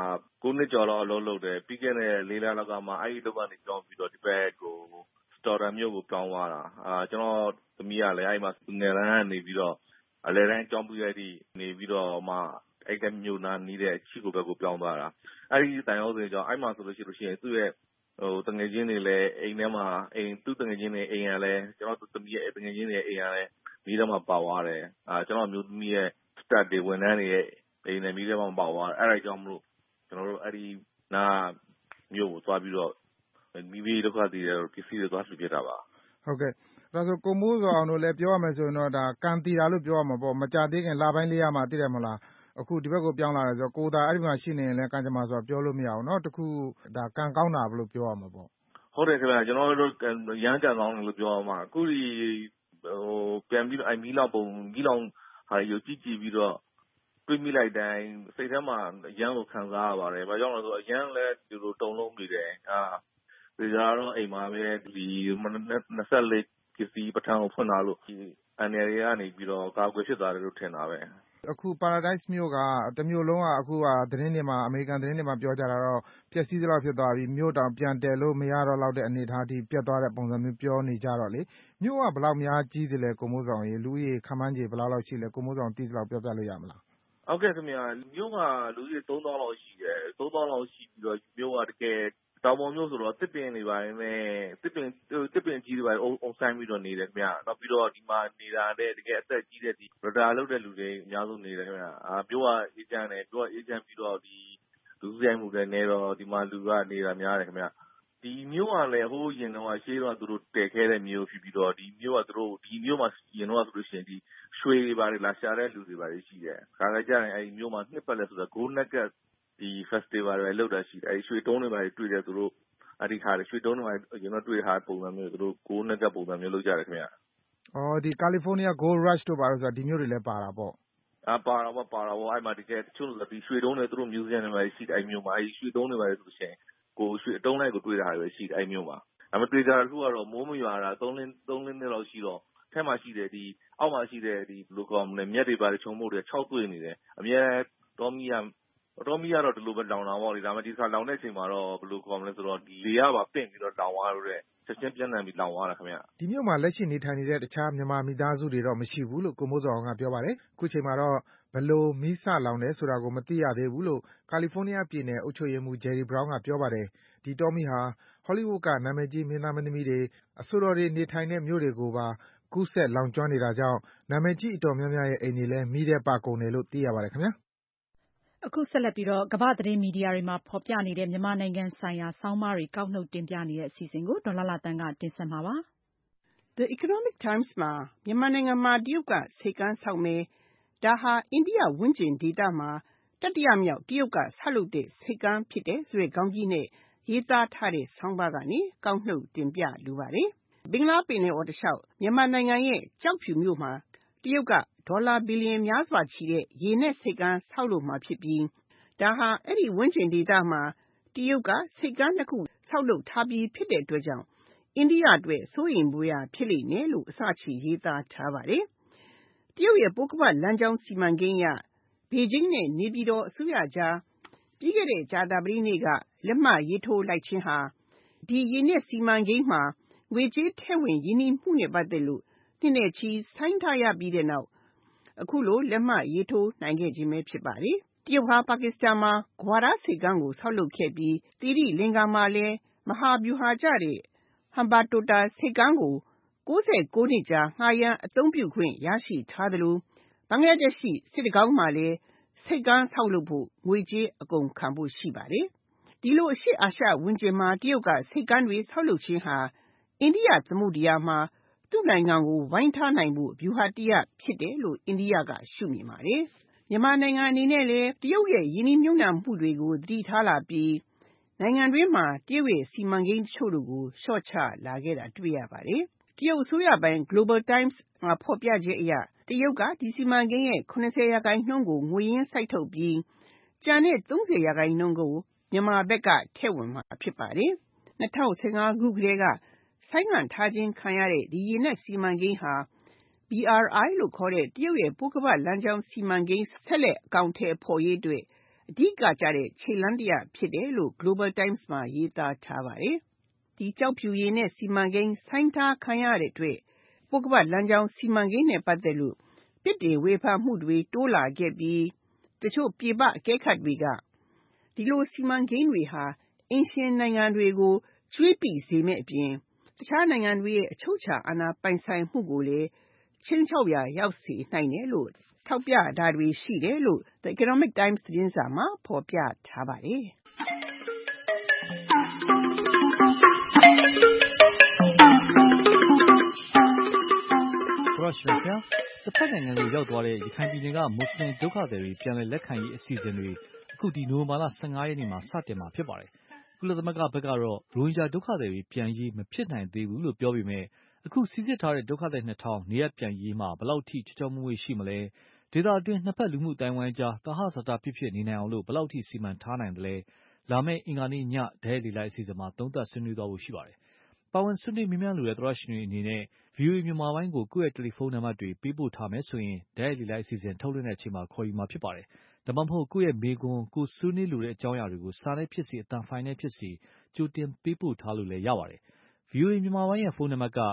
9 နှစ်ကျော်လောက်အလုပ်လုပ်တယ်ပြီးခဲ့တဲ့4 လလောက်ကမှအဲဒီအလုပ်ကနေပြောင်းပြီးတော့ဒီဘက်ကိုStockton မြို့ကိုပြောင်းသွားတာကျွန်တော်သမီးကလည်းအဲဒီမှာငယ်တန်းကနေပြီးတော့အလယ်တန်းကျောင်းပြီးတဲ့နေပြီးတော့မှအဲဒီမြို့နားနေတဲ့ချီကိုဘက်ကိုပြောင်းသွားတာအဲဒီတိုင်ရောက်စဉ်ကြောင့်အဲဒီမှာဆိုလို့ရှိရင်သူ့ရဲ့တငယ်ချင်းတွေလည်းအိမ်ထဲမှာသူ့တငယ်ချင်းတွေအိမ်ကလည်းကျွန်တော်သမီးရဲ့တငယ်ချင်းတွေအိမ်ကလည်းမီးထဲမှာပါသွားတယ်ကျွန်တော်မျိုးသမီးရဲ့ staff တွေဝန်ထမ်းတွေရဲ့အိမ်နဲ့မီးထဲမှာပါသွားတယ်အဲဒါကြောင့်မလို့ကျွန်တော်တို့အဲဒီနာမြို့ကိုသွားပြီးတော့မီးဘေးဒုက္ခသည်တွေပစ္စည်းတွေသွားလှူပြတာပါဟုတ်ကဲ့ဒါဆိုကိုမိုးဇော်အောင်တို့လည်းပြောရမယ်ဆိုရင်တော့ဒါကံတီတာလို့ပြောရမှာပေါ့မကြသေးခင်လပိုင်းလေးရမှသိတယ်မလားအခုဒီဘက်ကိုပြောင်းလာတယ်ဆိုတော့ကိုသာအဲ့ဒီမှာရှိနေရင်လည်းကံကြမ္မာဆိုတော့ပြောလို့မရဘူးเนาะတခုဒါကံကောင်းတာလို့ပြောရမှာပေါ့ဟုတ်တယ်ခင်ဗျာကျွန်တော်တို့ရမ်းကြံကောင်းတယ်လို့ပြောရမှာအခုဒီပြန်ပြီးတော့မီးလောင်ဟာရုပ်ကြည့်ပြီးတော့တွေးမိလိုက်တိုင်းစိတ်ထဲမှာအရန်ကိုခံစားရပါတယ်ဘာကြောင့်လဲဆိုတော့အရန်လည်းဒီလိုတုံလုံးနေတယ်ဒီကတော့အိမ်မှာပဲဒီ24ပစ္စည်းပထမဖွင့်လာလို့ဒီအန်ရတွေကနေပြီးတော့ကာကွယ်ဖြစ်သွားတယ်လို့ထင်တာပဲအခု Paradise မြို့ကတမျိုးလုံးကအခုသတင်းတွေမှာအမေရိကန်သတင်းတွေမှာပြောကြတာတော့ပျက်စီးသလောက်ဖြစ်သွားပြီမြို့တောင်ပြန်တယ်လို့မရတော့လောက်တဲ့အနေအထားထိပြတ်သွားတဲ့ပုံစံမျိုးပြောနေကြတော့လေမြို့ကဘယ်လောက်များကြီးသလဲကိုမိုးဆောင်ရေလူကြီးခမန်းကြီးဘယ်လောက်ရှိလဲကိုမိုးဆောင်သိသလောက်ပြောပြလို့ရမလားဟုတ်ကဲ့ခင်ဗျာမြို့ကလူကြီး3000လောက်ရှိတယ်3000လောက်ရှိပြီးတော့မြို့ကတကယ်တောင်ပေါ်မျိုးဆိုတော့တစ်ပင်တွေပါနဲ့တစ်ပင်ကြီးတွေပါအုံဆိုင်ပြီးတော့နေတယ်ခင်ဗျနောက်ပြီးတော့ဒီမှာနေတာတဲ့တကယ်အသက်ကြီးတဲ့ဒီရတာလုပ်တဲ့လူတွေအများဆုံးနေတယ်ခင်ဗျပြောရအေးချမ်းတယ်ပြောရအေးချမ်းပြီးတော့ဒီလူစရိုက်မှုတွေနေတော့ဒီမှာလူကနေတာများတယ်ခင်ဗျဒီမျိုးကလည်းဟိုးရင်တော့ရှေးတော့သူတို့တည်ခဲ့တဲ့မျိုးဖြစ်ပြီးတော့ဒီမျိုးကသူတို့ဒီမျိုးမှာရင်တော့ဆိုလို့ရှိရင်ဒီရွှေတွေပါလေလာရှာတဲ့လူတွေပါလေရှိတယ်ခါကြကြရင်အဲဒီမျိုးမှာနှစ်ပတ်လဲဆိုတော့ Gold Nugget ဒီ festival တွေလောက်တာရှိတယ်အဲဒီရွှေတုံးတွေပါတွေ့တယ်သူတို့အဲဒီခါရွှေတုံးတွေရင်တော့တွေ့တဲ့ဟာပုံစံမျိုးသူတို့ Gold Nugget ပုံစံမျိုးလုပ်ကြတယ်ခင်ဗျဒီ California Gold Rush တို့ပါလို့ဆိုတာဒီမျိုးတွေလည်းပါတာပေါ့ပါတာပေါ့အဲဒီမှာတကယ်တချို့ဆိုဒီရွှေတုံးတွေသူတို့ museum တွေပါရှိတယ်အဲဒီမျိုးမှာအဲဒီရွှေတုံးတွေပါဆိုလို့ရှိရင်ကိုရွှေတုံးလိုက်ကိုတွေ့တာပဲရှိတယ်အဲဒီမျိုးမှာဒါပေမဲ့တွေ့ကြတာအခုကတော့မိုးမရွာတာ3 နှစ်လောက်ရှိတော့ထဲမှာရှိတယ်ဒီအောက်မှာရှိတယ်ဒီဘယ်လိုခေါ်မလဲမြက်တွေပါခြုံမှုတွေ6တွေ့နေတယ်အများတော်မီကတော့ဒီလိုပဲလောင်တာပေါ့လေဒါပေမဲ့ဒီခါလောင်တဲ့အချိန်မှာတော့ဘယ်လိုခေါ်မလဲဆိုတော့ဒီလေကပါပင့်ပြီးတော့လောင်သွားလို့တဲ့ချက်ချင်းပြန်လှန်ပြီးလောင်သွားတာခင်ဗျဒီမျိုးမှာလက်ရှိနေထိုင်နေတဲ့တခြားမြန်မာမိသားစုတွေတော့မရှိဘူးလို့ကိုမိုးစောအောင်ကပြောပါတယ်အခုချိန်မှာတော့ဘယ်လိုမီးစလောင်တယ်ဆိုတာကိုမသိရသေးဘူးလို့ကယ်လီဖိုးနီးယားပြည်နယ်အုပ်ချုပ်ရေးမှူး Jerry Brown ကပြောပါတယ်ဒီတောမီးဟာဟောလိဝုဒ်ကနာမည်ကြီးမင်းသားမင်းသမီးတွေအဆိုတော်တွေနေထိုင်တဲ့မြို့တွေကိုပါကူးစက်လောင်ကျွမ်းနေတာကြောင့်နာမည်ကြီးအတော်များများရဲ့အိမ်တွေလည်းမီးထဲပါကုန်တယ်လို့သိရပါတယ်ခင်ဗျာအခုဆက်လက်ပြီးတော့ကမ္ဘာ့သတင်းမီဒီယာတွေမှာဖော်ပြနေတဲ့မြန်မာနိုင်ငံဆိုင်ရာဆောင်းပါးတွေကောက်နှုတ်တင်ပြနေတဲ့အစီအစဉ်ကိုဒေါ်လှလှသန်းကတင်ဆက်မှာပါ။ The Economic Times မှာမြန်မာနိုင်ငံမှာတရုတ်ကဆိပ်ကမ်းဆောက်မယ်ဒါဟာအိန္ဒိယဝန်းကျင်ဒေသမှာတတိယမြောက်တရုတ်ကဆောက်လုပ်တဲ့ဆိပ်ကမ်းဖြစ်တယ်ဆိုတဲ့ခေါင်းကြီးနဲ့ရေးသားထားတဲ့ဆောင်းပါးကနေကောက်နှုတ်တင်ပြလိုပါတယ်။ဘင်္ဂလားပင်လယ်အော်တလျှောက်မြန်မာနိုင်ငံရဲ့ကျောက်ဖြူမြို့မှာတရုတ်ကဒေါ်လာဘီလီယံများစွာချီတဲ့ရေနက်ဆိပ်ကမ်းဆောက်လုပ်မှာဖြစ်ပြီးဒါဟာအဲ့ဒီဝန်းကျင်ဒေသမှာတရုတ်ကဆိပ်ကမ်းတစ်ခုဆောက်လုပ်ထားပြီးဖြစ်တဲ့အတွက်ကြောင့်အိန္ဒိယအတွက်စိုးရိမ်ဖွယ်ရာဖြစ်လိမ့်မယ်လို့အစချီရေးသားထားပါတယ်။တရုတ်ရဲ့ပိုးကပတ်လမ်းကြောင်းစီမံကိန်းအရဘေဂျင်းနဲ့နေပြည်တော်အစိုးရကြားပြီးခဲ့တဲ့ကြာသပတေးနေ့ကလက်မှတ်ရေးထိုးလိုက်ခြင်းဟာဒီရေနက်စီမံကိန်းမှာငွေကြေးထည့်ဝင်ရင်းနှီးမှုနဲ့ပတ်သက်လို့နှစ်နဲ့ချီဆိုင်းထားရပြီးတဲ့နောက်အခုလိုလက်မှတ်ရေးထိုးနိုင်ခဲ့ခြင်းပဲဖြစ်ပါတယ်။တရုတ်ဟာပါကစ္စတန်မှာဂွာရာဆိပ်ကမ်းကိုဆောက်လုပ်ခဲ့ပြီးသီရိလင်္ကာမှာလည်းမဟာဗျူဟာကျတဲ့ဟမ်ဘာတိုတာဆိပ်ကမ်းကို69နှစ်ကြာငှားရမ်းအသုံးပြုခွင့်ရရှိထားသလိုဘင်္ဂလားဒေ့ရှ်စစ်တကောင်းမှာလည်းဆိပ်ကမ်းဆောက်လုပ်ဖို့ငွေကြေးအကုန်ခံဖို့ရှိပါတယ်။ဒီလိုအရှေ့အာရှဝန်းကျင်မှာတရုတ်ကဆိပ်ကမ်းတွေဆောက်လုပ်ခြင်းဟာအိန္ဒိယသမုဒ္ဒရာမှာသူ့နိုင်ငံကိုဝိုင်းထားနိုင်ဖို့ဗျူဟာတစ်ရပ်ဖြစ်တယ်လို့အိန္ဒိယကရှုမြင်ပါတယ်။မြန်မာနိုင်ငံအနေနဲ့လည်းတရုတ်ရဲ့ယင်းနှိမ့်မြုံနှံမှုတွေကိုသတိထားလာပြီးနိုင်ငံတွင်းမှာတရုတ်ရဲ့စီမံကိန်းတချို့ကိုလျှော့ချလာခဲ့တာတွေ့ရပါတယ်။တရုတ်အစိုးရပိုင်း Global Times မှာဖော်ပြချက်အရတရုတ်ကဒီစီမံကိန်းရဲ့80%ကိုငွေရင်းစိုက်ထုတ်ပြီးကျန်တဲ့30%ကိုမြန်မာဘက်ကထည့်ဝင်မှာဖြစ်ပါတယ်။2015ခုကတည်းကဆိုင်းငံ့ထားခြင်းခံရတဲ့ဒီရေနက်စီမံကိန်းဟာ BRI လို့ခေါ်တဲ့တရုတ်ရဲ့ပိုးကပတ်လမ်းကြောင်းစီမံကိန်းဆက်လက်အကောင်အထည်ဖော်ရေးအတွက်အဓိကကျတဲ့ခြေလှမ်းတစ်ရပ်ဖြစ်တယ်လို့ Global Times မှာရေးသားထားပါတယ်။ဒီကျောက်ဖြူရေနက်စီမံကိန်းဆိုင်းထားခံရတဲ့အတွက်ပိုးကပတ်လမ်းကြောင်းစီမံကိန်းနဲ့ပတ်သက်လို့ပြစ်တင်ဝေဖန်မှုတွေတိုးလာခဲ့ပြီးတချို့ပြည်ပအကဲခတ်တွေကဒီလိုစီမံကိန်းတွေဟာအင်ရှင်နိုင်ငံတွေကိုကျွေးပိစေမယ့်အပြင်တခြားနိုင်ငံတွေရဲ့အချုပ်အခြာအာဏာပိုင်ဆိုင်မှုကိုလည်းခြိမ်းခြောက်ရာရောက်စေနိုင်တယ်လို့ထောက်ပြတာတွေရှိတယ်လို့ The Economic Times သတင်းစာမှာဖော်ပြထားပါတယ်။တစ်ဖက်နိုင်ငံကိုရောက်သွားတဲ့ရခိုင်ပြည်နယ်ကမွတ်စလင်ဒုက္ခသည်တွေပြန်လည်လက်ခံရေးအစီအစဉ်တွေအခုဒီနိုဝင်ဘာလ15ရက်နေ့မှာစတင်မှာဖြစ်ပါတယ်။ကုလသမဂ္ဂဘက်ကတော့ရိုဟင်ဂျာဒုက္ခသည်တွေပြန်ရေးမဖြစ်နိုင်သေးဘူးလို့ပြောပေမဲ့အခုစီစစ်ထားတဲ့ဒုက္ခသည်2000နေရပ်ပြန်ရေးမှာဘယ်လောက်ထိချောချောမွေ့မွေ့ရှိမလဲဒေသအတွင်းနှစ်ဖက်လူမှုတိုင်ဝမ်ကြားသဟဇာတဖြစ်နေနိုင်အောင်လို့ဘယ်လောက်ထိစီမံထားနိုင်တယ်လဲလာမယ့်အင်္ဂါနေ့ညဒဲလေလိုက်အစီအစဉ်မှာသုံးသပ်ဆွေးနွေးသွားဖို့ရှိပါတယ်။ပါဝင်ဆွေးနွေးမြင်းမြန်းလိုတဲ့သောရရှင်တွေအနေနဲ့ VOA မြန်မာပိုင်းကိုကိုယ့်ရဲ့တယ်လီဖုန်းနံပါတ်တွေပေးပို့ထားမယ်ဆိုရင်ဒဲလေလိုက်အစီအစဉ်ထုတ်လွှင့်တဲ့အချိန်မှာခေါ်ယူမှာဖြစ်ပါတယ်။ဒါမှမဟုတ်ကိုယ့်ရဲ့မေးခွန်းကိုဆွေးနွေးလိုတဲ့အကြောင်းအရာတွေကိုစာနဲ့ဖြစ်စေအသံဖိုင်နဲ့ဖြစ်စေကြိုတင်ပေးပို့ထားလို့လည်းရပါတယ်။ VOA မြန်မာပိုင်းရဲ့ဖုန်းနံပါတ်က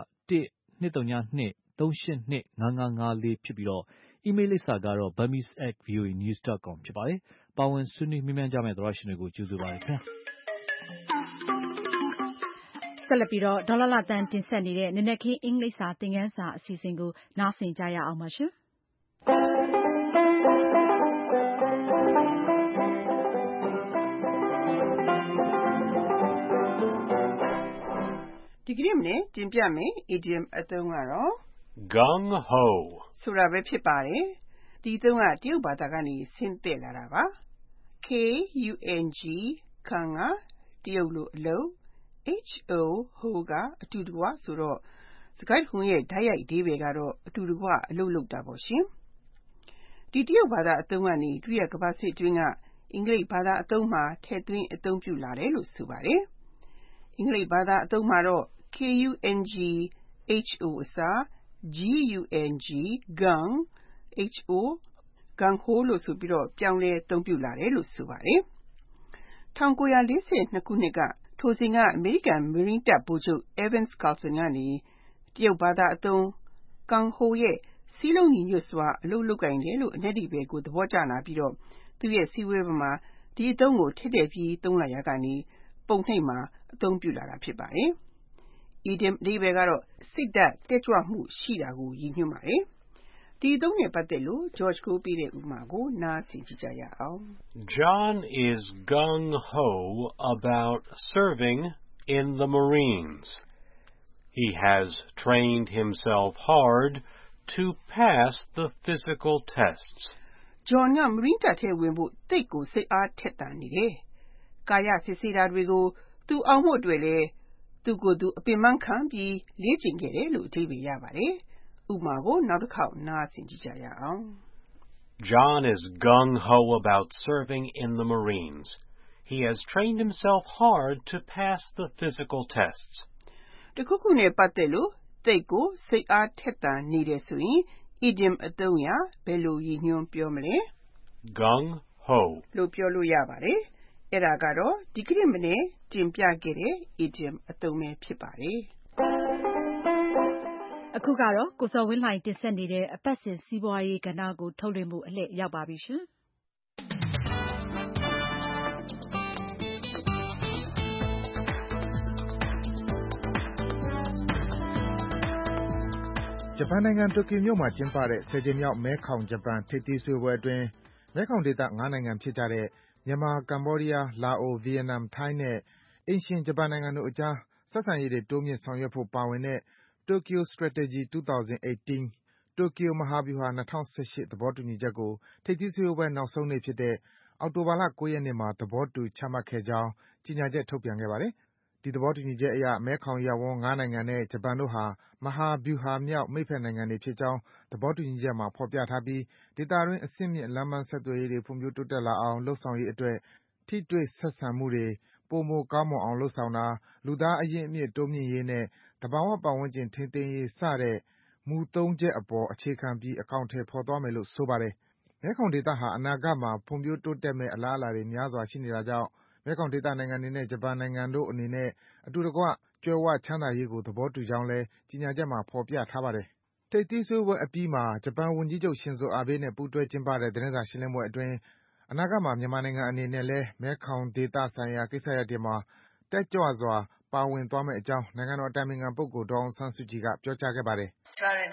1-202-382-5554ဖြစ်ပြီးတော့အီးမေးလ်လိပ်စာကတော့ burmese@voanews.com ဖြစ်ပါတယ်။ပါဝင်ဆွေးနွေးမြင်းမြန်းကြမယ့်သောရရှင်တွေကိုကြိုဆိုပါတယ်ခင်ဗျာ။ဆက်လက်ပြီးတော့ဒေါ်လာလတန်းတင်ဆက်နေတဲ့နနက်ခင်းအင်္ဂလိပ်စာသင်ခန်းစာအစီအစဉ်ကိုနားဆင်ကြရအောင်ပါရှင်ဒီကနေ့မနေ့တင်ပြမယ် idiom အသုံးကတော့ gung ho ဆိုတာပဲဖြစ်ပါတယ်ဒီအသုံးကတရုတ်ဘာသာကနေဆင်းသက်လာတာပါ K-U-N-G ခံကတရုတ်လိုအလုပ် H-O ဟိုကအတူတကွဆိုတော့စကားခုံရဲ့ဓာတ်ရိုက်အဓိပ္ပာယ်ကတော့အတူတကွအလုပ်လုပ်တာပေါ့ရှင်ဒီတရုတ်ဘာသာအသုံးကနေဒုတိယကမ္ဘာစစ်အတွင်းကအင်္ဂလိပ်ဘာသာအသုံးမှာထည့်သွင်းအသုံးပြုလာတယ်လို့ဆိုပါတယ်အင်္ဂလိပ်ဘာသာအသုံးမှာတော့ K-U-N-G-H-O အစား G-U-N-G gung H-O gung ho လို့ဆိုပြီးတော့ပြောင်းလဲအသုံးပြုလာတယ်လို့ဆိုပါတယ်1942ခုနှစ်ကထိုစဉ်ကအမေရိကန်မရင်းတပ်ဗိုလ်ချုပ် Evans Carlson ကနေတရုတ်ဘာသာအသုံး gung ho ရဲ့စီးလုံးညီညွတ်စွာအလုပ်လုပ်ကိုင်တယ်လို့အနက်ဒီပဲကိုသဘောကျလာပြီးတော့သူရဲ့စီးပွားရေးမှာဒီအသုံးကိုထည့်တဲ့ပြီးသုံးလာရကနေပုံနှိပ်မှာအသုံးပြုလာတာဖြစ်ပါတယ်။ idiom အဓိပ္ပာယ်ကတော့စိတ်ဓာတ်တက်ကြွမှုရှိတာကိုရည်ညွှန်းပါတယ်။ဒီအသုံးနဲ့ပတ်သက်လို့ George ကိုပေးတဲ့ဥပမာကိုနားဆင်ကြည့်ကြရအောင် John is gung-ho about serving in the Marines. He has trained himself hard to pass the physical tests. John က Marine တပ်ထဲဝင်ဖို့သိပ်ကိုစိတ်အားထက်သန်နေတယ်။ကာယစစ်ဆေးတာတွေကိုသူအောင်ဖို့အတွက်လည်းသူကိုယ်သူအပင်ပန်းခံပြီးလေ့ကျင့်ခဲ့တယ်လို့အဓိပ္ပာယ်ရပါတယ်။ဥပမာကိုနောက်တစ်ခေါက်နားဆင်ကြည့်ကြရအောင် John is gung-ho about serving in the Marines. He has trained himself hard to pass the physical tests. တခုခုနဲ့ပတ်သက်လို့သိပ်ကိုစိတ်အားထက်သန်နေတယ်ဆိုရင် idiom အသုံးအရဘယ်လိုရည်ညွှန်းပြောမလဲ gung-ho လို့ပြောလို့ရပါတယ်။အဲ့ဒါကတော့ဒီကနေ့မနေ့တင်ပြခဲ့တဲ့ idiom အသုံးပဲဖြစ်ပါတယ်။အခုကတော့ကိုစောဝင်းလှိုင်တင်ဆက်နေတဲ့အပတ်စဉ်စီးပွားရေးကဏ္ဍကိုထုတ်လွှင့်မှုအလှည့်ရောက်ပါပြီရှင်။ဂျပန်နိုင်ငံတိုကျိုမြို့မှာကျင်းပတဲ့10ကြိမ်မြောက်မဲခေါင်ဂျပန်ထိပ်သီးဆွေးပွဲအတွင်းမဲခေါင်ဒေသ9နိုင်ငံဖြစ်ကြတဲ့မြန်မာ၊ကမ္ဘောဒီးယား၊လာအို၊ဗီယက်နမ်၊ထိုင်းနဲ့အိမ်ရှင်ဂျပန်နိုင်ငံတို့အကြားဆက်ဆံရေးတွေတိုးမြှင့်ဆောင်ရွက်ဖို့ပါဝင်တဲ့ Tokyo Strategy 2018 တိုကျိုမဟာဗျူဟာ2018သဘောတူညီချက်ကိုထိပ်သီးဆွေးနွေးပွဲနောက်ဆုံးနေ့ဖြစ်တဲ့အောက်တိုဘာလ9ရက်နေ့မှာသဘောတူချမှတ်ခဲ့ကြောင်းကြေညာချက်ထုတ်ပြန်ခဲ့ပါတယ်။ဒီသဘောတူညီချက်အရမဲခေါင်ရပ်ဝန်း9နိုင်ငံနဲ့ဂျပန်တို့ဟာမဟာဗျူဟာမြောက်မိတ်ဖက်နိုင်ငံတွေဖြစ်ကြောင်းသဘောတူညီချက်မှာဖော်ပြထားပြီးဒေသတွင်းအဆင့်မြင့်လမ်းပန်းဆက်သွယ်ရေးတွေဖွံ့ဖြိုးတိုးတက်လာအောင်လုပ်ဆောင်ရေးအတွက်ထိတွေ့ဆက်ဆံမှုတွေပိုမိုကောင်းမွန်အောင်လုပ်ဆောင်တာ၊လူသားအရင်းအမြစ်တိုးမြှင့်ရေးနဲ့သဘာဝပတ်ဝန်းကျင်ထိန်းသိမ်းရေးစတဲ့မူ3ချက်အပေါ်အခြေခံပြီးအကောင်အထည်ဖော်သွားမယ်လို့ဆိုပါတယ်။မဲခေါင်ဒေသဟာအနာဂတ်မှာဖွံ့ဖြိုးတိုးတက်မယ့်အလားအလာတွေများစွာရှိနေတာကြောင့်မဲခေါင်ဒေသနိုင်ငံတွေနဲ့ဂျပန်နိုင်ငံတို့အနေနဲ့အတူတကွကြွယ်ဝချမ်းသာရေးကိုသဘောတူကြောင်းလည်းကြေညာချက်မှာဖော်ပြထားပါတယ်။ထိပ်သီးစည်းဝေးပွဲအပြီးမှာဂျပန်ဝန်ကြီးချုပ်ရှင်ဇိုအာဘေးနဲ့ပူးတွဲကျင်းပတဲ့သတင်းစာရှင်းလင်းပွဲအတွင်းအနာဂတ်မှာမြန်မာနိုင်ငံအနေနဲ့လည်းမဲခေါင်ဒေသဆိုင်ရာကိစ္စရပ်တွေမှာတက်ကြွစွာပါဝင်သွားမယ့်အကြောင်းနိုင်ငံတော်အတိုင်ပင်ခံပုဂ္ဂိုလ်ဒေါ်အောင်ဆန်းစုကြည်ကပြောကြားခဲ့ပါတယ်။ကျမတို့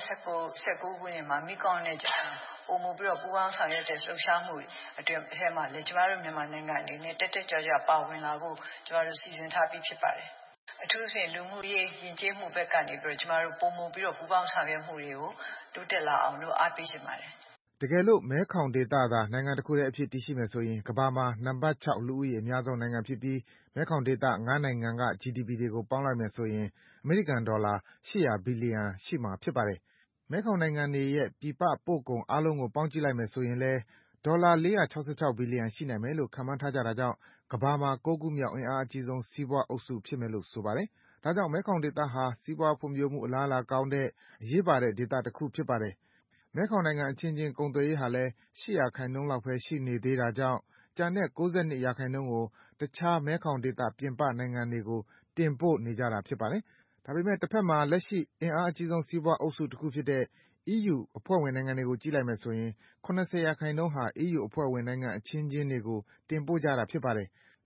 2019ခုနှစ်မှာမီကောင်းနဲ့ဂျပန်ပိုမိုပြီးတော့ပူးပေါင်းဆောင်ရွက်တဲ့လှုပ်ရှားမှုအတွင်းအဲမှာလည်းကျမတို့မြန်မာနိုင်ငံအနေနဲ့တက်ကြွပါဝင်လာဖို့ကျမတို့စီစဉ်ထားပြီးဖြစ်ပါတယ်။အထူးသဖြင့်လူမှုရေးယဉ်ကျေးမှုဘက်ကနေပြီးတော့ကျမတို့ပိုမိုပြီးတော့ပူးပေါင်းဆောင်ရွက်မှုတွေကိုတိုးတက်လာအောင်လို့အားပေးချင်ပါတယ်။တကယ်လို့မဲခေါင်ဒေသသာနိုင်ငံတစ်ခုတည်းအဖြစ်တည်ရှိမယ်ဆိုရင်ကမ္ဘာမှာနံပါတ်6လူဦးရေအများဆုံးနိုင်ငံဖြစ်ပြီးမဲခေါင်ဒေသ9နိုင်ငံက GDP တွေကိုပေါင်းလိုက်မယ်ဆိုရင်အမေရိကန်ဒေါ်လာ800ဘီလီယံရှိမှာဖြစ်ပါတယ်။မဲခေါင်နိုင်ငံတွေရဲ့ပြည်ပပို့ကုန်အားလုံးကိုပေါင်းကြည့်လိုက်မယ်ဆိုရင်လည်းဒေါ်လာ466ဘီလီယံရှိနိုင်မယ်လို့ခန့်မှန်းထားကြတာကြောင့်ကမ္ဘာမှာ9ခုမြောက်အင်အားအကြီးဆုံးစီးပွားအုပ်စုဖြစ်မယ်လို့ဆိုပါတယ်။ဒါကြောင့်မဲခေါင်ဒေသဟာစီးပွားဖွံ့ဖြိုးမှုအလားအလာကောင်းတဲ့အရေးပါတဲ့ဒေသတစ်ခုဖြစ်ပါတယ်။မဲခေါင်နိုင်ငံအချင်းချင်းကုန်သွယ်ရေးဟာလည်း8%လောက်ပဲရှိနေသေးတာကြောင့်ကျန်တဲ့92%ကိုတခြားမဲခေါင်ဒေသပြင်ပနိုင်ငံတွေကိုတင်ပို့နေကြတာဖြစ်ပါတယ်။ဒါပေမဲ့တစ်ဖက်မှာလက်ရှိအင်အားအကြီးဆုံးစီးပွားအုပ်စုတစ်ခုဖြစ်တဲ့ EU အဖွဲ့ဝင်နိုင်ငံတွေကိုကြည့်လိုက်မယ်ဆိုရင်70%ဟာ EU အဖွဲ့ဝင်နိုင်ငံအချင်းချင်းတွေကိုတင်ပို့ကြတာဖြစ်ပါတယ်။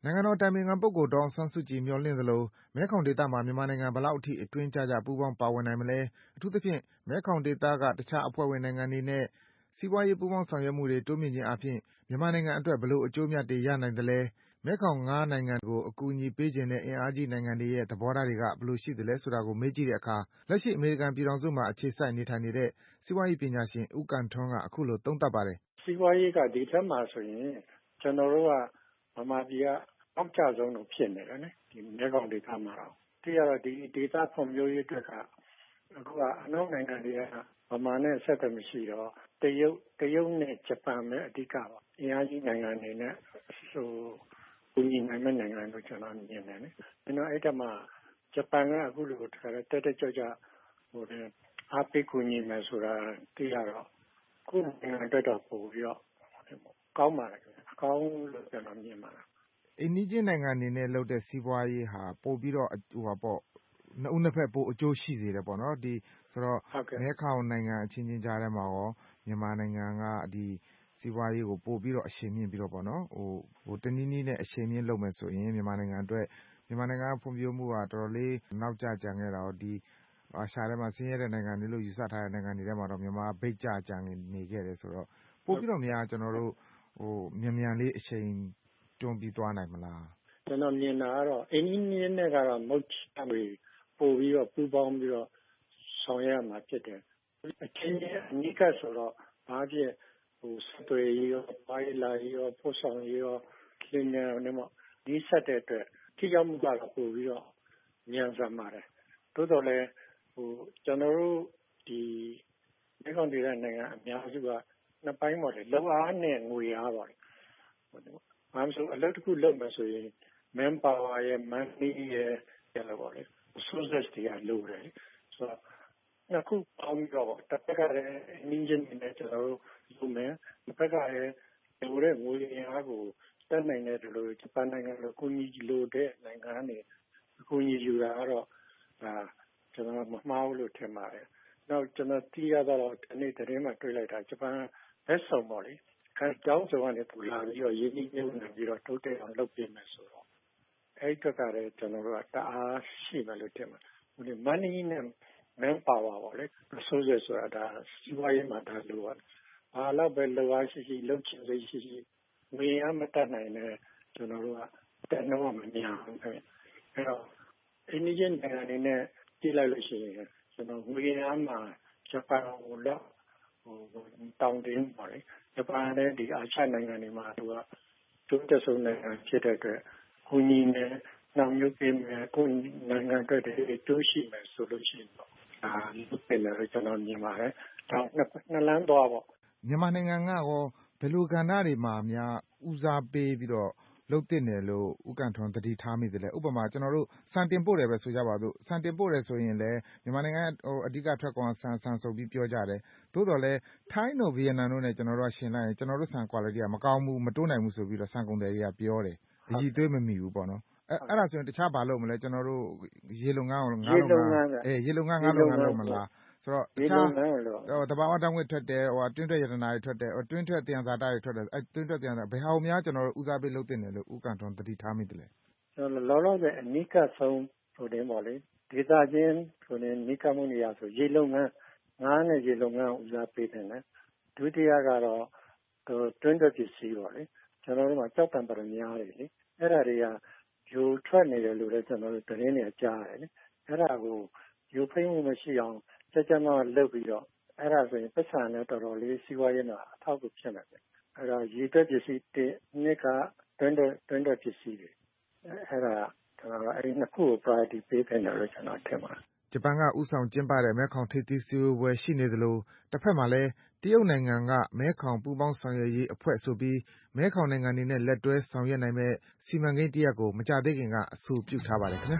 နိုင်ငံတော်အတိုင်ပင်ခံပုဂ္ဂိုလ်ဒေါ်အောင်ဆန်းစုကြည်မျှော်လင့်သလိုမဲခေါင်ဒေသမှာမြန်မာနိုင်ငံဘယ်လောက်အထိအတွင်းကျကျပူးပေါင်းပါဝင်နိုင်မလဲအထူးသဖြင့်မဲခေါင်ဒေသကတခြားအဖွဲ့ဝင်နိုင်ငံတွေနဲ့စီးပွားရေးပူးပေါင်းဆောင်ရွက်မှုတွေတိုးမြင့်ခြင်းအပြင်မြန်မာနိုင်ငံအတွက်ဘယ်လိုအကျိုးအမြတ်တွေရနိုင်သလဲမဲခေါင်၅နိုင်ငံကိုအကူအညီပေးခြင်းတဲ့အင်အားကြီးနိုင်ငံတွေရဲ့သဘောထားတွေကဘယ်လိုရှိသလဲဆိုတာကိုမေးကြည့်တဲ့အခါလက်ရှိအမေရိကန်ပြည်ထောင်စုမှာအခြေစိုက်နေထိုင်နေတဲ့စီးပွားရေးပညာရှင်ဦးကံထွန်းကအခုလိုသုံးသပ်ပါတယ်စီးပွားရေးကဒီထက်မှဆိုရင်ကျွန်တော်တို့ကဗမာပြည်ကအောက်ကျဆုံးလို့ဖြစ်နေတယ်နော်ဒီမဲခေါင်ဒေသမှာတော့ဒီကတော့ဒီဒေသဖွံ့ဖြိုးရေးအတွက်ကအခုကအနောက်နိုင်ငံတွေကဗမာနဲ့ဆက်သွယ်မရှိတော့တရုတ်နဲ့ဂျပန်ပဲအဓိကပါအင်အားကြီးနိုင်ငံတွေနဲ့ကူညီနိုင်မဲ့နိုင်ငံတို့ကျွန်တော်မြင်တယ်နော်အဲ့ဒါမှဂျပန်ကအခုလိုတက်ကြွအားပေးကူညီမယ်ဆိုတာသိရတော့ခုနိုင်ငံအတွက်တော့ပို့ပြီးတော့ကောင်းပါတယ်အကောင်းလို့ကျွန်တော်မြင်ပါတယ်အိန္ဒိယနိုင်ငံအနေနဲ့လုပ်တဲ့စီးပွားရေးဟာပို့ပြီးတော့နှစ်ဦးနှစ်ဖက်ပိုအကျိုးရှိစေတယ်ပေါ့နော်ဒီဆိုတော့မဲခေါင်နိုင်ငံအချင်းချင်းကြားထဲမှာရောမြန်မာနိုင်ငံကဒီစီးပွားရေးကိုပို့ပြီးတော့အရှိန်မြင့်ပြီးတော့ပေါ့နော်ဟိုတနည်းနည်းနဲ့အရှိန်မြင့်လုပ်မယ်ဆိုရင်မြန်မာနိုင်ငံအတွက်မြန်မာနိုင်ငံဖွံ့ဖြိုးမှုကတော်တော်လေးနောက်ကျကြံခဲ့တာတော့ဒီအာရှထဲမှာဆင်းရဲတဲ့နိုင်ငံတွေလို့ယူဆထားတဲ့နိုင်ငံတွေထဲမှာတော့မြန်မာဗိတ်ကျနေခဲ့တယ်ဆိုတော့ပို့ပြီးတော့များကျွန်တော်တို့မြန်လေးအရှိန်တွန်းပြီးသွားနိုင်မလားကျွန်တော်မြင်တာကတော့အင်းကြီးနဲ့ကတော့မုတ်ချတွေပို့ပြီးတော့ပူပေါင်းပြီးတော့ဆောင်ရွက်ရမှာဖြစ်တယ်အချင်းချင်းအနိကဆိုတော့ဘာဖြစ်စသွေးရောပိုင်းလာရောပို့ဆောင်ရောလင်းနေတော့ဒီဆက်တဲ့အတွက်ထိရောက်မှုကတော့ပို့ပြီးတော့မြန်ဆန်ပါတယ်သို့တော်လည်းကျွန်တော်တို့ဒီမဲခေါင်ဒေသနိုင်ငံအများစုကနှစ်ပိုင်းပေါ့လေလုံအားနဲ့ငွေအားပါဘာမှဆိုအလုပ်တစ်ခုလုပ်မယ်ဆိုရင် manpower ရဲ့ money ရဲ့လည်းပေါ့လေ resources တွေကလိုတယ်ဆိုတော့နှစ်ခုပေါင်းပြီးတော့တစ်ဖက်ကလည်း engine နဲ့ကျွန်တော်တို့လုပ်မယ်တစ်ဖက်ကလည်းလိုတဲ့ငွေအားကိုတက်နိုင်တဲ့လိုဂျပန်နိုင်ငံလိုကူညီလိုတဲ့နိုင်ငံတွေအကူအညီယူတာကတော့ကျွန်တော်မမှားဘူးလို့ထင်ပါတယ်နောက်ကျွန်တော်သိရတော့ဒီနေ့သတင်းမှာတွေ့လိုက်တာဂျပန်ဘက်ဆောင်ပေါ့လေခိုင်ကြောင်းစုံကနေပူလာပြီးတော့ရင်းနှီးမြှုပ်နှံပြီးတော့တိုးတက်အောင်လုပ်ပေးမယ်ဆိုတော့အဲ့ဒီကလည်းကျွန်တော်တို့ကတအားရှိမယ်လို့ထင်ပါတယ်ဒီ money နဲ့ manpower ပေါ့လေ resources ဆိုတာဒါစီးပွားရေးမှာဒါလိုပါဘာလို့ပဲလိုအားရှိလုပ်ချင်စိတ်ရှိငွေအမတတ်နိုင်တဲ့ကျွန်တော်တို့ကတက်နှုန်းမများဘူးအဲ့တော့အင်းကြီးနိုင်ငံတွေနဲ့ကြည့်လိုက်လို့ရှိရင်ကျွန်တော်ငွေအားမှာဂျပန်ကိုတော့တောင်းတင်းပါလေဂျပန်နဲ့ဒီအာရှနိုင်ငံတွေမှာသူကတိုးတက်ဆုံးနိုင်ငံဖြစ်တဲ့အတွက်ကူညီနေနောက်မျိုးပေးမယ်ကိုနိုင်ငံအတွက်တိုးရှိမယ်ဆိုလို့ရှိရင်တော့ဒီပြည်နယ်ကျွန်တော်မြင်ပါတယ်ဒါနှစ်လမ်းသွားပေါ့မြန်မာနိုင်ငံကရောဘယ်လိုကဏ္ဍတွေမှာများဦးစားပေးပြီးတော့လှုပ်တင်တယ်လို့ဦးကံထွန်းသတိထားမိသလဲဥပမာကျွန်တော်တို့စံတင်ပို့တယ်ပဲဆိုကြပါစို့စံတင်ပို့တယ်ဆိုရင်လည်းမြန်မာနိုင်ငံအဓိကထွက်ကုန်ဆန်ဆိုပြီးပြောကြတယ်သို့တော်လည်းထိုင်းတို့ဗီယက်နမ်တို့နဲ့ကျွန်တော်တို့ရှင်လိုက်ရင်ကျွန်တော်တို့ဆန် quality ကမကောင်းဘူးမတိုးနိုင်ဘူးဆိုပြီးတော့ဆန်ကုန်တယ်တွေကပြောတယ်အကြီးသွေးမမီဘူးပေါ့နော်အဲ့ဒါဆိုရင်တခြားဘာလုပ်မလဲကျွန်တော်တို့ရေလုံငန်းရေလုံငန်းငါးလုံငန်းလုပ်မလားဆိုတော့တခြားတဘာဝတောင်းဝစ်ထွက်တယ်တွင်းထွက်ရတနာတွေထွက်တယ်တွင်းထွက်သယံဇာတတွေထွက်တယ်တွင်းထွက်သယံဇာဘယ်ဟာများကျွန်တော်တို့ဦးစားပေးလုပ်တင်တယ်လို့ဦးကံထွန်းသတိထားမိတယ်လေလောလောဆယ်အနိကဆုံးဆိုတဲ့ပေါ့လေဒေသချင်းဆိုရင်နိကမှုနေရဆိုရေလုံငန်းငါးနဲ့ရေလုံငန်းဦးစားပေးတယ်နော်ဒုတိယကတော့တွင်းထွက်ပစ္စည်းပေါ့လေကျွန်တော်တို့မှာကြောက်တံပရများတယ်လေအဲ့ဒါတွေကယူထွက်နေတယ်လို့လည်းကျွန်တော်တို့သတင်းတွေကြားရတယ်လေအဲ့ဒါကိုယူဖိမှုမရှိအောင်ကြမ်းလုပ်ပြီးတော့အဲ့ဒါဆိုရင်ပတ်စံနဲ့တော်တော်လေးစီးပွားရေးမှာအထောက်အကူဖြစ်မယ်အဲ့တော့ရေထွက်ပစ္စည်းတစ်ကတွင်းထွက်ပစ္စည်းတွေအဲ့ဒါကျွန်တော်အဲ့နှစ်ခုကို priority ပေးတယ်လို့ကျွန်တော်ထင်ပါတယ်ဂျပန်ကဥဆောင်ကျင်းပတဲ့မဲခေါင်ထိပ်သီးစည်းဝေးပွဲရှိနေသလိုတစ်ဖက်မှာလည်းတရုတ်နိုင်ငံကမဲခေါင်ပူးပေါင်းဆောင်ရွက်ရေးအဖွဲ့ဆိုပြီးမဲခေါင်နိုင်ငံတွေနဲ့လက်တွဲဆောင်ရွက်နိုင်မဲ့စီမံကိန်းတစ်ရပ်ကိုမကြာသေးခင်ကအဆိုပြုထားပါတယ်ခင်ဗျာ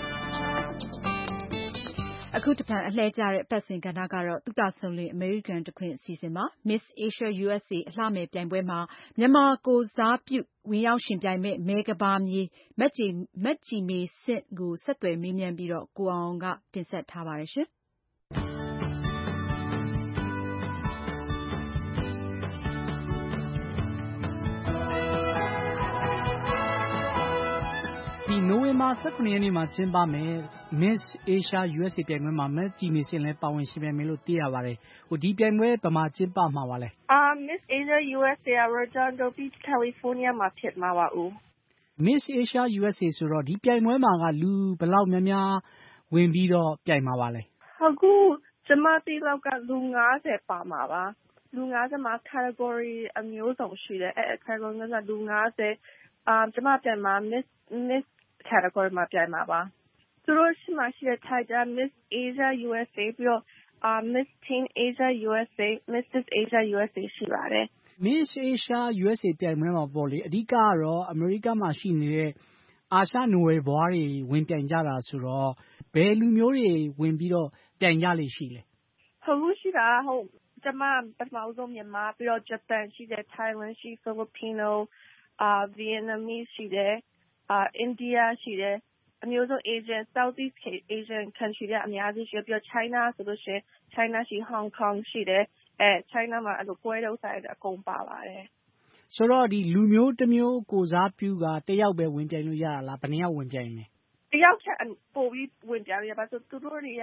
အခုတပတ်အလှည့်ကျတဲ့အပတ်စဉ်ကဏ္ဍကတော့သုတဆုံလင်အမေရိကန်တခွင်အစီအစဉ်မှာ Miss Asia USA အလှမယ်ပြိုင်ပွဲမှာမြန်မာကိုစားပြုဝင်ရောက်ယှဉ်ပြိုင်မဲ့မဲကဘာမြေမက်ကြည်မေဆင့်ကိုဆက်သွယ်မေးမြန်းပြီးတော့ကိုအောင်ကတင်ဆက်ထားပါတယ်ရှင်ဘာ19 ရက်နေ့မှာကျင်းပမယ် Miss Asia USA ပြိုင်ပွဲမှာမက်ကြည်နေစင်လည်းပါဝင်ယှဉ်ပြိုင်မယ်လို့သိရပါတယ်။ဒီပြိုင်ပွဲဘယ်မှာကျင်းပမှာပါလဲ Miss Asia USA Redondo Beach California မှာဖြစ်မှာပါဦး Miss Asia USA ဆိုတော့ဒီပြိုင်ပွဲမှာကလူဘယ်လောက်များများဝင်ပြီးတော့ပြိုင်မှာပါလဲအခုကျမသိလောက်ကလူ90ပါမှာပါလူ90မှာ category အမျိုးစုံရှိတယ်category ကလူ90ကျမပြိုင်မှာ Miss category မှာပြိုင်မှာပါသူတို့ရှိမှရှိတဲ့ title Miss Asia USA ပြီးတော့Miss Teen Asia USA Mrs Asia USA ရှိပါတယ် Miss Asia USA ပြိုင်ပွဲမှာပေါ့လေအဓိကကတော့အမေရိကမှာရှိနေတဲ့အာရှနွယ်ဘွားတွေဝင်ပြိုင်ကြတာဆိုတော့ဘယ်လူမျိုးတွေဝင်ပြီးတော့ပြိုင်ကြလိမ့်ရှိလဲဟုတ်ရှိတာဟုတ်ကျမပထမဆုံးမြန်မာပြီးတော့ Japan ရှိတယ် Thailand ရှိ Filipino Vietnamese ရှိတယ်India ရှိတယ်အမျိုးဆုံး Asian Southeast Asian country တွေအများကြီးရှိပြီးတော့ China ဆိုလို့ရှိရင် China ရှိ Hong Kong ရှိတယ်China မှာအဲ့လိုပွဲတွေဥစားအကုန်ပါပါတယ်ဆိုတော့ဒီလူမျိုးတစ်မျိုးကိုစားပြုကတယောက်ပဲဝင်ပြိုင်လို့ရတာလားဘယ်နှယောက်ဝင်ပြိုင်လဲတယောက်ချက်ပို့ပြီးဝင်ပြိုင်ရပါဆိုသူတို့တွေက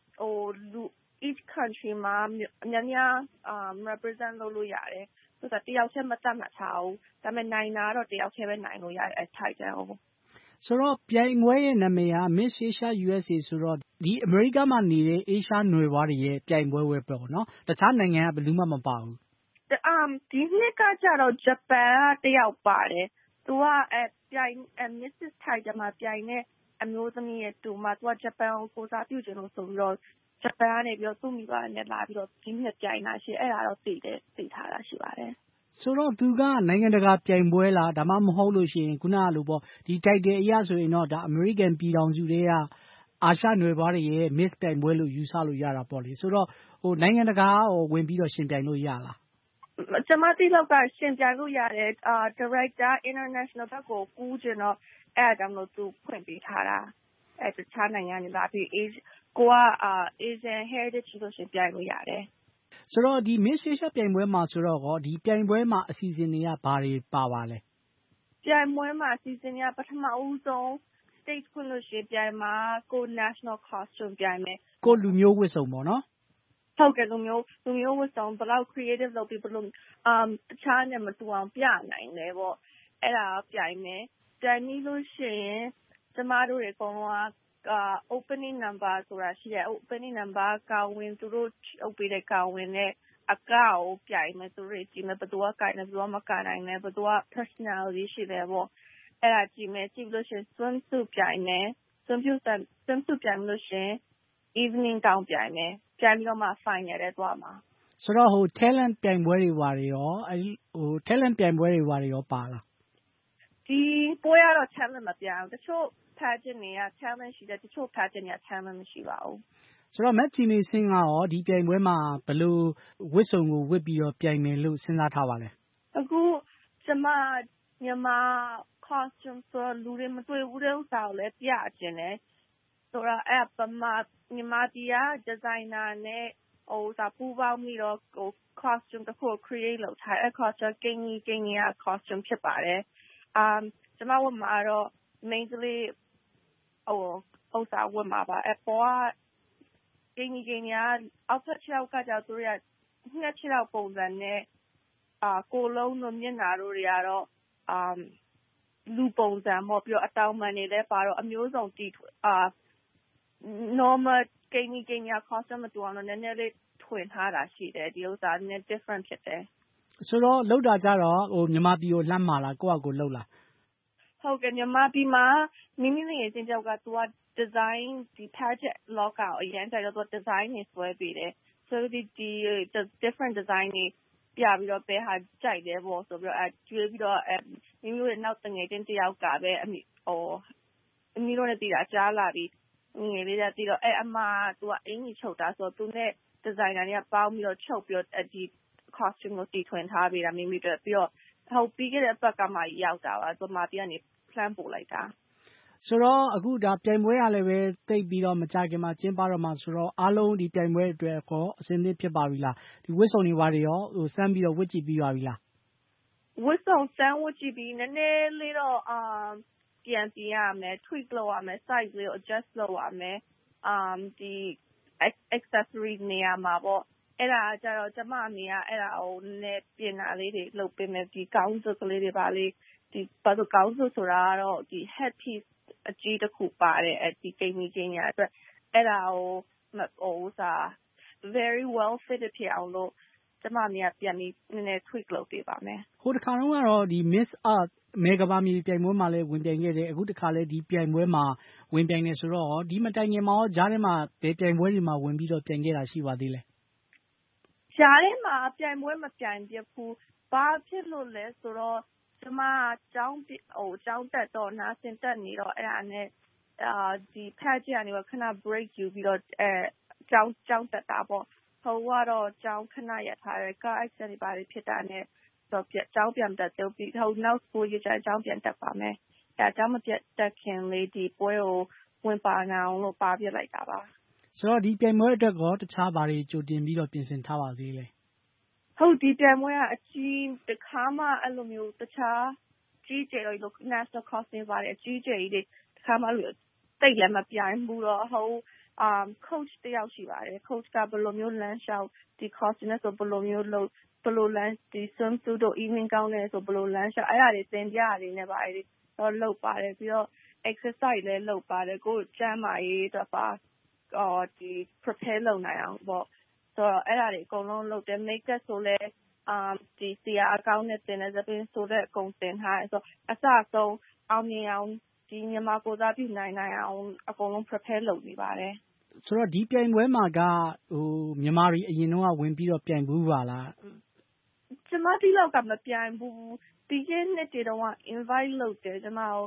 each country မှာအများများ represent လုပ်လို့ရတယ်ဆိုတော့တယောက်ချက်မတတ်မှတ်ထားဘူးဒါပေမဲ့နိုင်တာတော့တယောက်ချက်ပဲနိုင်လို့ရတယ်အဲ့ title ကိုဆိုတော့ပြိုင်ပွဲရဲ့နာမည်က Miss Asia USA ဆိုတော့ဒီအမေရိကမှာနေတဲ့ Asia နွယ်ဘွားတွေရဲ့ပြိုင်ပွဲပဲပေါ့နော်တခြားနိုင်ငံကဘယ်သူမှမပါဘူးဒီနှစ်ကကျတော့ Japan ကတယောက်ပါတယ်သူကပြိုင် Mrs. Title မှာပြိုင်တဲ့အမျိုးသမီးရဲ့တူမှာသူက Japan ကိုစားပြုခြင်းလို့ဆိုပြီးတော့ Japan ကနေပြီးတော့သူ့မိဘနဲ့လာပြီးတော့ဒီနှစ်ပြိုင်တာရှိအဲ့ဒါတော့သိထားတာရှိပါတယ်ဆိုတော့သူကနိုင်ငံတကာပြိုင်ပွဲလားဒါမှမဟုတ်လို့ရှိရင်ခုနကလိုပေါ့ဒီ title အရဆိုရင်တော့ဒါ American ပြည်ထောင်စုတွေကအာရှနွယ်ဘွားတွေရဲ့ Miss ပြိုင်ပွဲလို့ယူဆလို့ရတာပေါ့လေဆိုတော့နိုင်ငံတကာဝင်ပြီးတော့ရှင်ပြိုင်လို့ရလားကျမသိလောက်ကရှင်ပြိုင်လို့ရတယ်director international ဘက်ကိုကူးကျင်တော့အဲ့ဒါကြောင့်လို့သူဖွင့်ပေးထားတာတခြားနိုင်ငံတွေလာပြီးကိုကAsian Heritage လို့ရှင်ပြိုင်လို့ရတယ်ဆိုတော့ဒီ Miss Asia ပြိုင်ပွဲမှာဆိုတော့ဒီပြိုင်ပွဲမှာအစီအစဉ်တွေကဘာတွေပါပါလဲပြိုင်ပွဲမှာအစီအစဉ်ကပထမဦးဆုံး stage ဖွင့်လို့ရှင်ပြိုင်မှာကို national costume ပြိုင်မယ်ကိုလူမျိုးဝတ်စုံပေါ့နော်ဟုတ်ကဲ့လူမျိုးဝတ်စုံဘယ်လောက် creative လုပ်ပြီးဘယ်လိုတခြားနဲ့မတူအောင်ပြနိုင်လဲပေါ့အဲ့ဒါပြိုင်မယ်ပြိုင်ပြီးလို့ရှိရင်ကျမတို့တွေအကုန်လုံးကopening number ဆိုတာရှိတယ် opening number ကောင်းဝင်သူတို့အုပ်ပေးတဲ့ကောင်းဝင်နဲ့အကောက်ပြိုင်မယ်သူတို့ကြည့်မယ်ဘယ်သူကကိုင်တယ်ဘယ်သူကမကိုင်နိုင်လဲဘယ်သူက personality ရှိတယ်ပေါ့အဲ့ဒါကြည့်မယ်ကြည့်လို့ရှိရင် swimsuit ပြိုင်မယ် swimsuit ပြိုင်လို့ရှိရင် evening gown ပြိုင်မယ်ပြိုင်ပြီးတော့မှ final တဲ့သွားမှာဆိုတော့talent ပြိုင်ပွဲတွေပါရောtalent ပြိုင်ပွဲတွေပါရောပါလားဒီပွဲကတော့ talent မပြိုင်ဘူးတချို့ pageant တွေက talent ရှိတယ်တချို့ pageant တွေက talent မရှိပါဘူးဆိုတော့မက်ချီနေစင်းကရောဒီပြိုင်ပွဲမှာဘယ်လိုဝတ်စုံကိုဝတ်ပြီးတော့ပြိုင်မယ်လို့စဉ်းစားထားပါလဲအခုကျမမြန်မာ costume ဆိုလူတွေမတွေ့ဘူးတဲ့ဥစ္စာကိုလည်းပြခြင်းတယ်ဆိုတော့အဲ့မြန်မာပြည်က designer နဲ့ပူးပေါင်းပြီးတော့costume တစ်ခု create လုပ်ထားအဲ့ costume ကင်းကြီးက costume ဖြစ်ပါတယ်ကျမဝတ်မှာတော့ main ကလေးဥစ္စာဝတ်မှာပါအပေါ်ကကင်းကြီးအောက်ဖက်ခြေထောက်ကကြောက်သူတွေကငှက်ခြေထောက်ပုံစံနဲ့ကိုလုံးတို့မျက်နှာတို့တွေကတော့လူပုံစံပေါ့ပြီးတော့အတောင်ပံတွေလည်းပါတော့အမျိုးစုံnormal ကင်းကြီး costume မတူအောင်တော့နည်းနည်းလေးထွင်ထားတာရှိတယ်ဒီဥစ္စာနည်း different ဖြစ်တယ်ဆိုတော့လောက်တာကြတော့မြန်မာပြည်ကိုလှမ်းမှာလားကိုယ့်အကိုလှုပ်လားဟုတ်ကဲ့မြန်မာပြည်မှာမိမိလေးရဲ့အချင်းကြောက်ကသူက design ဒီ pageant လောကကိုအရင်ကျတော့သူ design တွေဆွဲပေးတယ်ဆိုတော့ဒီ different design တွေပြပြီးတော့ဘယ်ဟာကြိုက်လဲပေါ့ဆိုပြီးတော့ကျွေးပြီးတော့မိမိတို့ရဲ့နောက်တငယ်ချင်းတယောက်ကပဲမိမိတို့နဲ့တည်တာကြားလာပြီးငယ်လေးတည်တော့အမသူကအင်ကြီးချုပ်တာဆိုတော့သူနဲ့ designer တွေကပေါင်းပြီးတော့ချုပ်ပြီးတော့ဒီ costume ကိုတည်ထွင်ထားပေးတာမိမိတို့ပြီးတော့ပြီးခဲ့တဲ့အပတ်ကမှရောက်တာပါဆိုမှပြန်နေ plan ပို့လိုက်တာဆိုတော့အခုဒါပြိုင်ပွဲရလည်းပဲတိတ်ပြီးတော့မကြခင်မှာကျင်းပတော့မှာဆိုတော့အားလုံးဒီပြိုင်ပွဲအတွက်ကောအဆင်သင့်ဖြစ်ပါပြီလားဒီဝတ်စုံတွေဘာတွေရောစမ်းပြီးတော့ဝတ်ကြည့်ပြီးပါပြီလားဝတ်စုံစမ်းဝတ်ကြည့်ပြီးနည်းနည်းလေးတော့ပြန်ပြင်ရမယ် tweak လုပ်ရမယ် size လေးကို adjust လုပ်ရမယ်ဒီ accessory နေရာမှာပေါ့အဲ့ဒါကြတော့ကျမအမေကအဲ့ဒါကိုနည်းနည်းပြင်တာလေးတွေလုပ်ပေးမယ်ဒီကောင်းစုကလေးတွေပါလေးဒီဘာလို့ကောင်းစုဆိုတာကတော့ဒီ head piece အကြီးတစ်ခုပါတယ်အဲ့ဒီကိန်းကြီးညာအတွက်အဲ့ဒါကိုvery well fitted ဖြစ်အောင်လို့ကျမအမေကပြန်ပြီးနည်းနည်း tweak လုပ်ပေးပါမယ်ဟိုတစ်ခါတော့ကတော့ဒီ Miss Earth မေကဘာမီပြိုင်ပွဲမှာလည်းဝင်ပြိုင်ခဲ့တယ်အခုတစ်ခါလည်းဒီပြိုင်ပွဲမှာဝင်ပြိုင်နေဆိုတော့ဒီမတိုင်ခင်မှာရောဂျားထဲမှာဘယ်ပြိုင်ပွဲတွေမှာဝင်ပြီးတော့ပြိုင်ခဲ့တာရှိပါသေးလဲဂျားထဲမှာပြိုင်ပွဲမပြိုင်ပြဘူးဘာဖြစ်လို့လဲဆိုတော့ကျမကျောင်းတက်တော့နားဆင်တက်နေတော့အဲ့ဒါနဲ့ဒီ patch ကနေခဏ break ယူပြီးတော့ကျောင်းတက်တာပေါ့ဟိုကတော့ကျောင်းခဏရထားတယ် car accident တွေပါဖြစ်တာနဲ့တော့ကျောင်းပြန်တက်တော့ပြီးဟိုနောက် school ရကျောင်းပြန်တက်ပါမယ်အဲကျောင်းမပြတ်တက်ခင်လေးဒီပွဲကိုဝင်ပါအောင်လို့ပါပြလိုက်တာပါဆိုတော့ဒီပြိုင်ပွဲအတွက်ကောတခြားဘာတွေကြိုတင်ပြီးတော့ပြင်ဆင်ထားပါသေးလဲဟုတ်ဒီပြိုင်ပွဲကအကြီးတခါမှအဲ့လိုမျိုးတခြားကြီးကျယ်လို့ national costume ပါတယ်ကြီးကျယ်ကြီးတွေတခါမှလို့တိတ်လည်းမပြိုင်ဘူးတော့ဟိုcoach တယောက်ရှိပါတယ် coach ကဘယ်လိုမျိုးလမ်းလျှောက်ဒီ costume နဲ့ဆိုဘယ်လိုမျိုးလုပ်ဘယ်လိုလမ်းဒီ swimsuit တို့ evening gown နဲ့ဆိုဘယ်လိုလမ်းလျှောက်အဲ့ဒါတွေသင်ပြရတယ်နဲ့ပါတယ်တော့လုပ်ပါတယ်ပြီးတော့ exercise လည်းလုပ်ပါတယ်ကိုယ်ကျန်းမာရေးအတွက်ပါဒီ prepare လုပ်နိုင်အောင်ပေါ့ဆိုတော့အဲ့ဒါတွေအကုန်လုံးလုပ်တယ် makeup ဆိုလဲဒီဆရာအကောင်းနဲ့တင်တဲ့သပင်းဆိုတဲ့အကုန်တင်ထားတယ်ဆိုတော့အစအဆုံးအောင်မြင်အောင်ဒီမြန်မာကိုစားပြုနိုင်အောင်အကုန်လုံး prepare လုပ်နေပါတယ်ဆိုတော့ဒီပြိုင်ပွဲမှာကဟိုမြန်မာတွေအရင်တော့ဝင်ပြီးတော့ပြိုင်ဘူးပါလားကျမဒီလောက်ကမပြိုင်ဘူးဒီနေ့တည်းတော့ invite လုပ်တယ်ကျမကို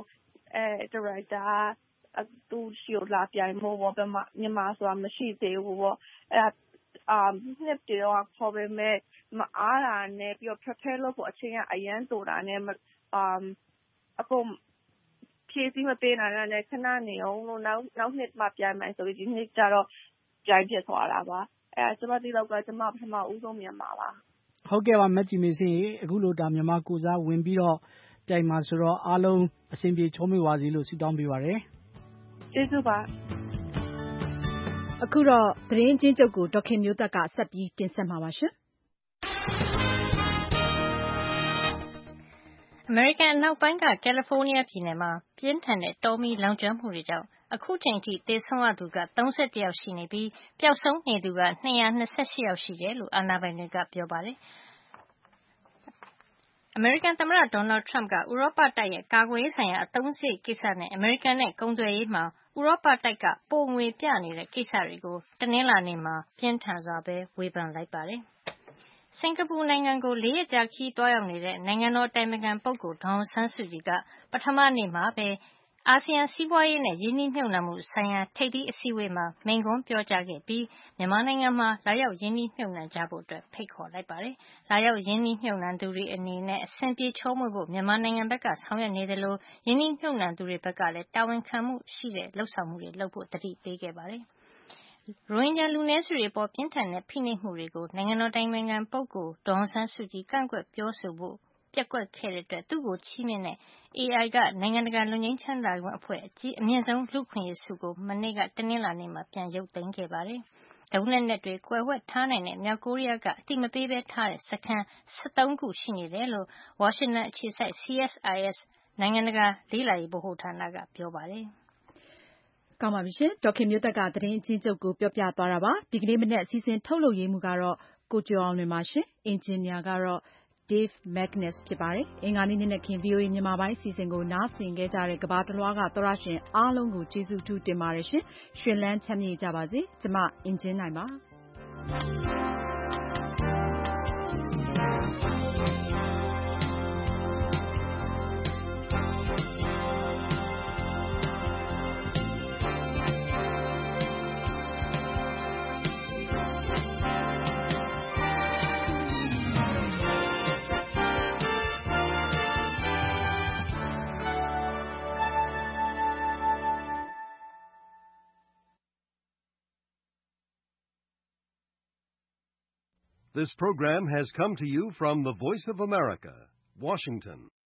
director သူရှိလာပြိုင်မို့ပေါ့မြန်မာဆိုတာမရှိသေးဘူးပေါ့နှစ်တည်းတော့ခေါ်ပေမဲ့မအားတာနဲ့ပြီးတော့ prepare လုပ်ဖို့အချိန်ကအရန်ဆိုတာနဲ့အကုန်ဖြည့်စည်းမပေးနိုင်တဲ့ခဏနေအောင်လို့နောက်နှစ်မှပြိုင်မယ်ဆိုပြီးဒီနှစ်ကျတော့ပြိုင်ဖြစ်သွားတာပါကျမဒီလောက်ကကျမပထမဦးဆုံးမြန်မာပါဟုတ်ကဲ့ပါမက်ဂျီမေစင်အခုလိုဒါမြန်မာကိုစားဝင်ပြီးတော့ပြိုင်မှာဆိုတော့အားလုံးအဆင်ပြေချုံးမေပါစေလို့ဆုတောင်းပေးပါရစေကျေးဇူးပါအခုတော့သတင်းချင်းချုပ်ကိုဒေါက်ခင်မျိုးသက်ကဆက်ပြီးတင်ဆက်မှာပါရှင်အမေရိကန်အနောက်ပိုင်းကကယ်လီဖိုးနီးယားပြည်နယ်မှာပြင်းထန်တဲ့တောမီးလောင်ကျွမ်းမှုတွေကြောင့်အခုချိန်ထိသေဆုံးရသူက31ယောက်ရှိနေပြီးပျောက်ဆုံးနေသူက228ယောက်ရှိတယ်လို့အာဏာပိုင်တွေကပြောပါတယ်အမေရိကန်သမ္မတဒေါ်နယ်ထရမ့်ကဥရောပတိုက်ရဲ့ကာကွယ်ရေးဆိုင်ရာအသုံးစရိတ်ကိစ္စနဲ့အမေရိကန်နဲ့ကုန်သွယ်ရေးမှာဥရောပတိုက်ကပိုငွေပြနေတဲ့ကိစ္စတွေကိုတနင်္လာနေ့မှာပြင်းထန်စွာပဲဝေဖန်လိုက်ပါတယ်စင်ကာပူနိုင်ငံကို4ရက်ကြာခရီးသွားရောက်နေတဲ့နိုင်ငံတော်အတိုင်ပင်ခံပုဂ္ဂိုလ်ဒေါ်အောင်ဆန်းစုကြည်ကပထမနေ့မှာပဲအာဆီယံစီးပွားရေးနဲ့ရင်းနှီးမြှုပ်နှံမှုဆိုင်ရာထိပ်သီးအစည်းအဝေးမှာမိန့်ခွန်းပြောကြားခဲ့ပြီးမြန်မာနိုင်ငံမှာလာရောက်ရင်းနှီးမြှုပ်နှံကြဖို့ဖိတ်ခေါ်လိုက်ပါတယ်။လာရောက်ရင်းနှီးမြှုပ်နှံသူတွေအနေနဲ့အဆင်ပြေချောမွေ့ဖို့မြန်မာနိုင်ငံဘက်ကဆောင်ရွက်နေသလိုရင်းနှီးမြှုပ်နှံသူတွေဘက်ကလည်းတာဝန်ခံမှုရှိတဲ့လုပ်ဆောင်မှုတွေလုပ်ဖို့တတိပေးခဲ့ပါတယ်။ရိုဟင်ဂျာလူနည်းစုတွေအပေါ်ပြင်းထန်တဲ့ဖိနှိပ်မှုတွေကိုနိုင်ငံတော်တိုင်ပင်ခံပုဂ္ဂိုလ်ဒေါ်အောင်ဆန်းစုကြည်ကန့်ကွက်ပြောဆိုဖို့ပျက်ကွက်ခဲ့တဲ့အတွက်သူ့ကိုချီးမြှင့်တဲ့ AI ကနိုင်ငံတကာလွတ်ငြိမ်းချမ်းသာခွင့်အဖွဲ့အမြင့်ဆုံးလူ့အခွင့်အရေးဆုကိုမနေ့ကတနင်္လာနေ့မှာပြန်ရုပ်သိမ်းခဲ့ပါတယ်။ဒုံးလက်နက်တွေကွယ်ဝှက်ထားနိုင်တဲ့မြောက်ကိုရီးယားကအတိမပေးဘဲထားတဲ့စခန်း13ခုရှိနေတယ်လို့ဝါရှင်တန်အခြေစိုက် CSIS နိုင်ငံတကာလေ့လာရေးဗဟိုဌာနကပြောပါတယ်။ကောင်းပါပြီရှင်ဒေါက်ခင်မျိုးသက်ကသတင်းအချင်းချုပ်ကိုပြောပြသွားတာပါဒီကနေ့မနေ့အစီအစဉ်ထုတ်လုပ်ရေးမှုကတော့ကိုကျော်အောင်လွင်ပါရှင်အင်ဂျင်နီယာကတော့ Dave Magnus ဖြစ်ပါတယ်။အင်္ဂါနေ့နေ့ခင် VOA မြန်မာပိုင်းအစီအစဉ်ကိုနားဆင်ခဲ့ကြတဲ့ကမ္ဘာတလွှားကသောရရှင်အားလုံးကိုကျေးဇူးတင်ပါတယ်ရှင်။ရွှင်လန်းချမ်းမြေ့ကြပါစေ။ကျမအင်ဂျင်နိုင်ပါ This program has come to you from the Voice of America, Washington.